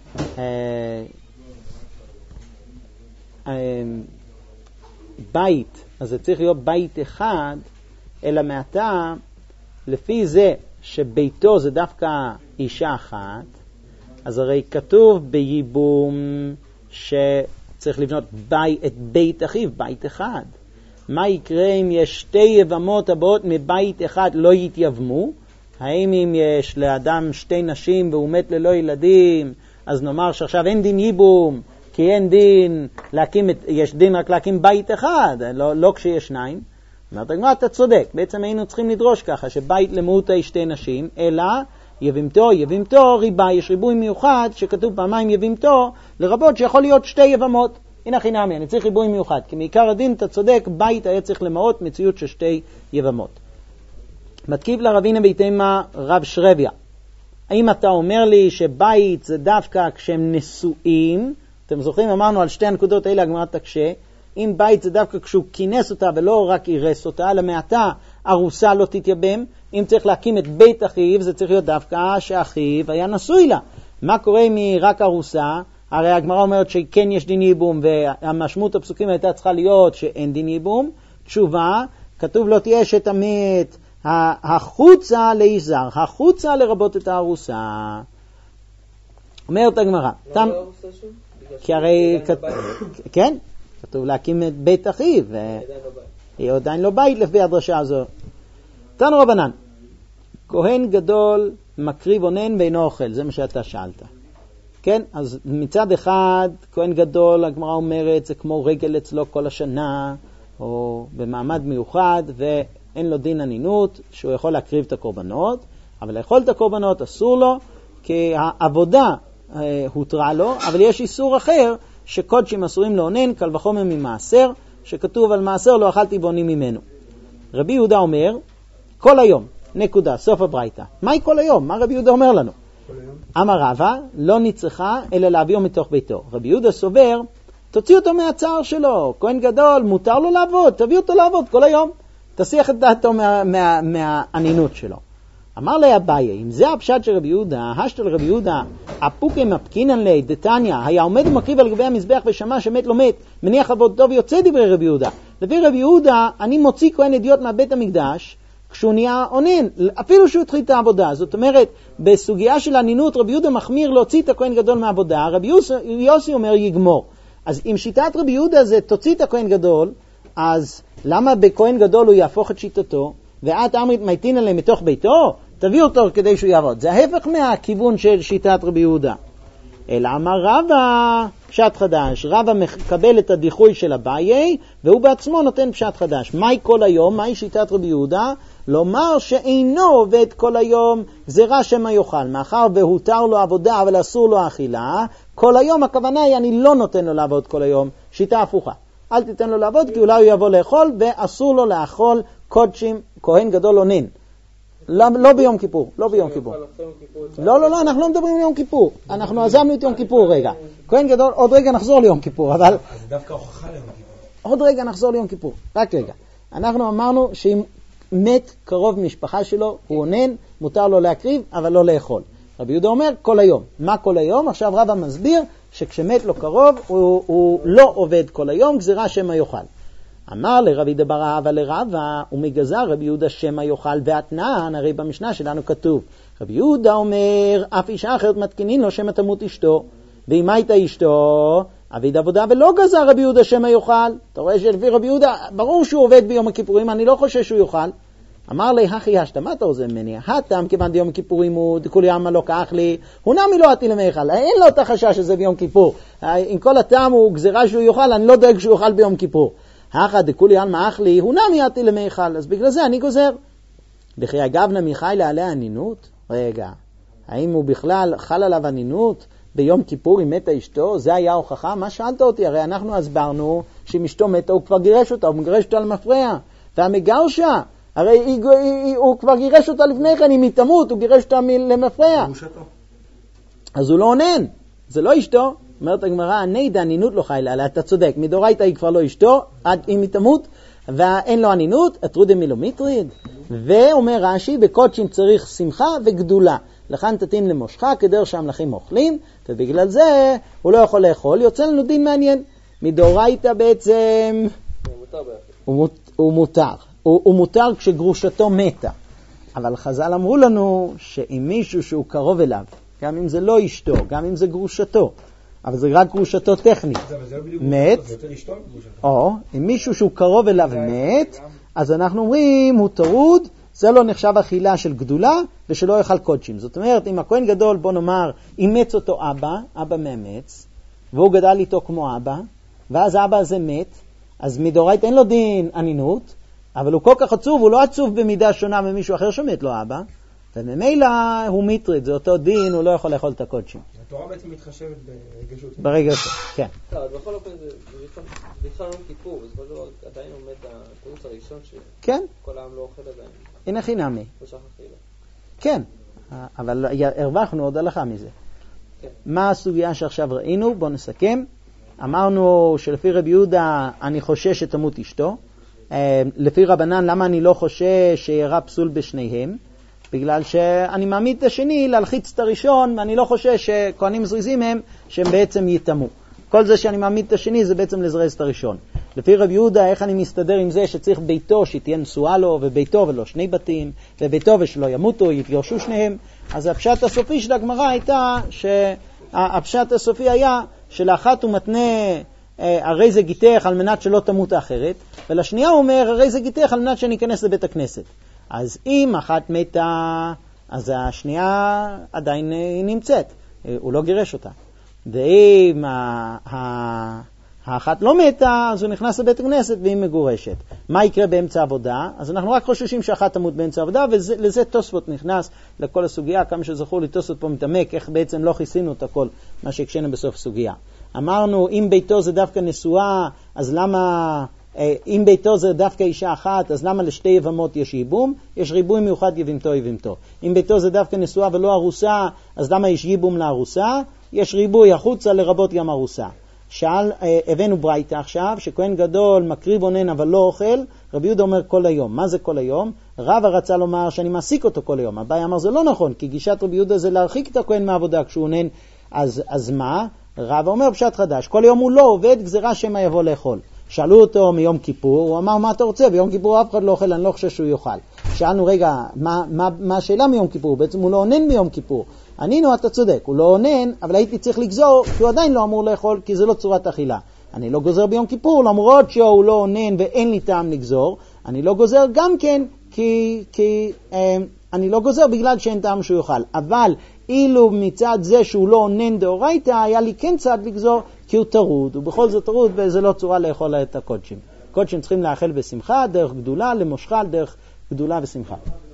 בית, אז זה צריך להיות בית אחד, אלא מעתה, לפי זה שביתו זה דווקא אישה אחת, אז הרי כתוב בייבום שצריך לבנות בית, את בית אחיו, בית אחד. מה יקרה אם יש שתי יבמות הבאות מבית אחד לא יתייבמו? האם אם יש לאדם שתי נשים והוא מת ללא ילדים, אז נאמר שעכשיו אין דין ייבום, כי אין דין להקים, את, יש דין רק להקים בית אחד, לא, לא כשיש שניים. אומרת הגמרא, אתה צודק, בעצם היינו צריכים לדרוש ככה, שבית למהותה יש שתי נשים, אלא יבימתו, יבימתו, ריבה, יש ריבוי מיוחד, שכתוב פעמיים יבימתו, לרבות שיכול להיות שתי יבמות. הנה חינמי, אני צריך ריבוי מיוחד, כי מעיקר הדין, אתה צודק, בית היה צריך למאות מציאות של שתי יבמות. מתקיב לרבינה ביתימה רב שרביה. האם אתה אומר לי שבית זה דווקא כשהם נשואים? אתם זוכרים, אמרנו על שתי הנקודות האלה, הגמרא תקשה. אם בית זה דווקא כשהוא כינס אותה ולא רק אירס אותה, אלא מעתה ארוסה לא תתייבם. אם צריך להקים את בית אחיו, זה צריך להיות דווקא שאחיו היה נשוי לה. מה קורה אם היא רק ארוסה? הרי הגמרא אומרת שכן יש דין ייבום, והמשמעות הפסוקים הייתה צריכה להיות שאין דין ייבום. תשובה, כתוב לא תהיה אשת המת החוצה לאיש זר, החוצה לרבות את הארוסה. אומרת הגמרא. למה לא ארוסה שוב? כי הרי, כן, כתוב להקים את בית אחיו, והיא עדיין לא בית לפי הדרשה הזו. תנו רבנן, כהן גדול מקריב אונן ואינו אוכל, זה מה שאתה שאלת. כן, אז מצד אחד, כהן גדול, הגמרא אומרת, זה כמו רגל אצלו כל השנה, או במעמד מיוחד, ואין לו דין ענינות, שהוא יכול להקריב את הקורבנות, אבל לאכול את הקורבנות אסור לו, כי העבודה אה, הותרה לו, אבל יש איסור אחר, שקודשים אסורים לאונן, קל וחומר ממעשר, שכתוב על מעשר לא אכלתי בונים ממנו. רבי יהודה אומר, כל היום, נקודה, סוף הברייתא. מהי כל היום? מה רבי יהודה אומר לנו? אמר רבא, לא נצרכה, אלא להביאו מתוך ביתו. רבי יהודה סובר, תוציא אותו מהצער שלו, כהן גדול, מותר לו לעבוד, תביא אותו לעבוד כל היום. תסיח את דעתו מה, מה, מהענינות שלו. אמר לי אביי, אם זה הפשט של רבי יהודה, השתל רבי יהודה, אפוקי מפקינן לי, דתניא, היה עומד ומקריב על גבי המזבח ושמע שמת לא מת, מניח עבוד טוב ויוצא דברי רבי יהודה. לפי רבי יהודה, אני מוציא כהן אדיוט מהבית המקדש, כשהוא נהיה עונן, אפילו שהוא התחיל את העבודה. זאת אומרת, בסוגיה של ענינות, רבי יהודה מחמיר להוציא את הכהן גדול מהעבודה, רבי יוסי אומר יגמור. אז אם שיטת רבי יהודה זה תוציא את הכהן גדול, אז למה בכהן גדול הוא יהפוך את שיטתו? ואת אמרית מייטין עליהם מתוך ביתו, תביא אותו כדי שהוא יעבוד. זה ההפך מהכיוון של שיטת רבי יהודה. אלא אמר רבא פשט חדש. רבא מקבל את הדיחוי של אביי, והוא בעצמו נותן פשט חדש. מהי כל היום? מהי שיטת רבי יהודה? לומר שאינו עובד כל היום, זה רע שמא יאכל. מאחר והותר לו עבודה, אבל אסור לו אכילה, כל היום הכוונה היא, אני לא נותן לו לעבוד כל היום. שיטה הפוכה. אל תיתן לו לעבוד, כי אולי הוא יבוא לאכול, ואסור לו לאכול קודשים, כהן גדול אונן. לא, לא ביום כיפור, לא ביום כיפור. לא, לא, לא, אנחנו לא מדברים על יום כיפור. אנחנו עזבנו את יום כיפור רגע. כהן גדול, עוד רגע נחזור ליום כיפור, אבל... אז זה דווקא הוכחה ליום כיפור. עוד רגע נחזור ליום כיפור, רק רגע. אנחנו אמרנו שאם מת קרוב משפחה שלו, הוא אונן, מותר לו להקריב, אבל לא לאכול. רבי יהודה אומר, כל היום. מה כל היום? עכשיו רבא מסביר שכשמת לו קרוב, הוא, הוא לא עובד כל היום, גזירה שמא יאכל. אמר לרבי דברה אבל לרבא, ומגזר רבי יהודה שמא יאכל ואתנן, הרי במשנה שלנו כתוב, רבי יהודה אומר, אף אישה אחרת מתקינין לו שמא תמות אשתו, ואם הייתה אשתו, עביד עבודה ולא גזר רבי יהודה שמא יאכל. אתה רואה שלפי רבי יהודה, ברור שהוא עובד ביום הכיפורים, אני לא חושב שהוא יאכל. אמר לי, הכי השת, מה אתה עושה ממני? הטעם כיוון דיום הכיפורים הוא, דכולי ימה לא כאח לי, הוא נמי לא עתי למאכל, אין לו את החשש שזה ביום כיפור. עם כל הטעם הוא גזירה שהוא יאכל, אני לא דואג שהוא יאכל ביום כיפור. האחד דכולי ימה אח לי, הוא נמי עתי למאכל, אז בגלל זה אני גוזר. בכי אגבנה מיכאי לעלי ענינות? רגע, האם הוא בכלל חל עליו ענינות? ביום כיפור אם מתה אשתו, זה היה הוכחה? מה שאלת אותי? הרי אנחנו הסברנו שאם אשתו מתה הוא כבר גירש אותה, הוא מגרש אותה על מפרע. והמגרשה, הרי היא, היא, הוא כבר גירש אותה לפני כן, אם היא תמות, הוא גירש אותה למפרע. אז הוא לא עונן, זה לא אשתו. אומרת הגמרא, עני דענינות לא חי לה, אתה צודק, מדורייתא היא כבר לא אשתו, עד אם היא תמות, ואין לו ענינות, אטרודה מילו מטריד. ואומר רש"י, בקודשים צריך שמחה וגדולה. לכן תתאים למושכה כדר שהמלכים אוכלים, ובגלל זה הוא לא יכול לאכול. יוצא לנו דין מעניין. מדאורייתא בעצם הוא מותר. הוא מותר כשגרושתו מתה. אבל חז"ל אמרו לנו שאם מישהו שהוא קרוב אליו, גם אם זה לא אשתו, גם אם זה גרושתו, אבל זה רק גרושתו טכנית, מת, או אם מישהו שהוא קרוב אליו מת, אז אנחנו אומרים הוא טרוד, זה לא נחשב אכילה של גדולה ושלא יאכל קודשים. זאת אומרת, אם הכהן גדול, בוא נאמר, אימץ אותו אבא, אבא מאמץ, והוא גדל איתו כמו אבא, ואז האבא הזה מת, אז מדאורייתא אין לו דין ענינות, אבל הוא כל כך עצוב, הוא לא עצוב במידה שונה ממישהו אחר שמת לו אבא, וממילא הוא מטריד, זה אותו דין, הוא לא יכול לאכול את הקודשים. התורה בעצם מתחשבת ברגשות. ברגשות, כן. לא, בכל אופן זה בכלל יום כיפור, בסופו של דבר עדיין עומד התירוץ הראשון שכל העם לא אוכל עדיין. הנה חינמי. לא שכח אכילה. כן, אבל הרווחנו עוד הלכה מזה. מה הסוגיה שעכשיו ראינו? בואו נסכם. אמרנו שלפי רבי יהודה אני חושש שתמות אשתו. לפי רבנן, למה אני לא חושש שירה פסול בשניהם? בגלל שאני מעמיד את השני להלחיץ את הראשון, ואני לא חושש שכהנים זריזים הם שהם בעצם יתמו. כל זה שאני מעמיד את השני זה בעצם לזרז את הראשון. לפי רבי יהודה, איך אני מסתדר עם זה שצריך ביתו שתהיה נשואה לו, וביתו ולא שני בתים, וביתו ושלא ימותו, יתגרשו שניהם. אז הפשט הסופי של הגמרא הייתה, שהפשט הסופי היה שלאחת הוא מתנה הרי זה גיתך על מנת שלא תמות האחרת, ולשנייה הוא אומר הרי זה גיתך על מנת שאני אכנס לבית הכנסת. אז אם אחת מתה, אז השנייה עדיין נמצאת, הוא לא גירש אותה. ואם האחת לא מתה, אז הוא נכנס לבית הכנסת והיא מגורשת. מה יקרה באמצע עבודה? אז אנחנו רק חוששים שאחת תמות באמצע עבודה, ולזה תוספות נכנס לכל הסוגיה, כמה שזכור לי תוספות פה מתעמק, איך בעצם לא חיסינו את הכל, מה שהקשנו בסוף סוגיה. אמרנו, אם ביתו זה דווקא נשואה, אז למה, אם ביתו זה דווקא אישה אחת, אז למה לשתי יבמות יש ייבום? יש ריבוי מיוחד יבמתו יבמתו. אם ביתו זה דווקא נשואה ולא ארוסה, אז למה יש ייבום לארוסה? יש ריבוי החוצה לרבות גם ארוסה. שאל, הבאנו ברייתא עכשיו, שכהן גדול מקריב עונן אבל לא אוכל, רבי יהודה אומר כל היום. מה זה כל היום? רבא רצה לומר שאני מעסיק אותו כל היום. אביי אמר זה לא נכון, כי גישת רבי יהודה זה להרחיק את הכהן מהעבודה כשהוא עונן, אז, אז מה? רבא אומר פשט חדש, כל יום הוא לא עובד, גזירה שמה יבוא לאכול. שאלו אותו מיום כיפור, הוא אמר מה אתה רוצה? ביום כיפור אף אחד לא אוכל, אני לא חושב שהוא יאכל. שאלנו רגע, מה, מה, מה השאלה מיום כיפור? בעצם הוא לא עונן מיום כיפור. ענינו, אתה צודק, הוא לא עונן, אבל הייתי צריך לגזור, כי הוא עדיין לא אמור לאכול, כי זה לא צורת אכילה. אני לא גוזר ביום כיפור, למרות שהוא לא עונן ואין לי טעם לגזור. אני לא גוזר גם כן, כי, כי אה, אני לא גוזר בגלל שאין טעם שהוא יאכל. אבל אילו מצד זה שהוא לא עונן דאורייתא, היה לי כן צד לגזור, כי הוא טרוד, ובכל זאת טרוד, וזה לא צורה לאכול את הקודשים. קודשים צריכים לאכול בשמחה, דרך גדולה, למושכה, דרך גדולה ושמחה.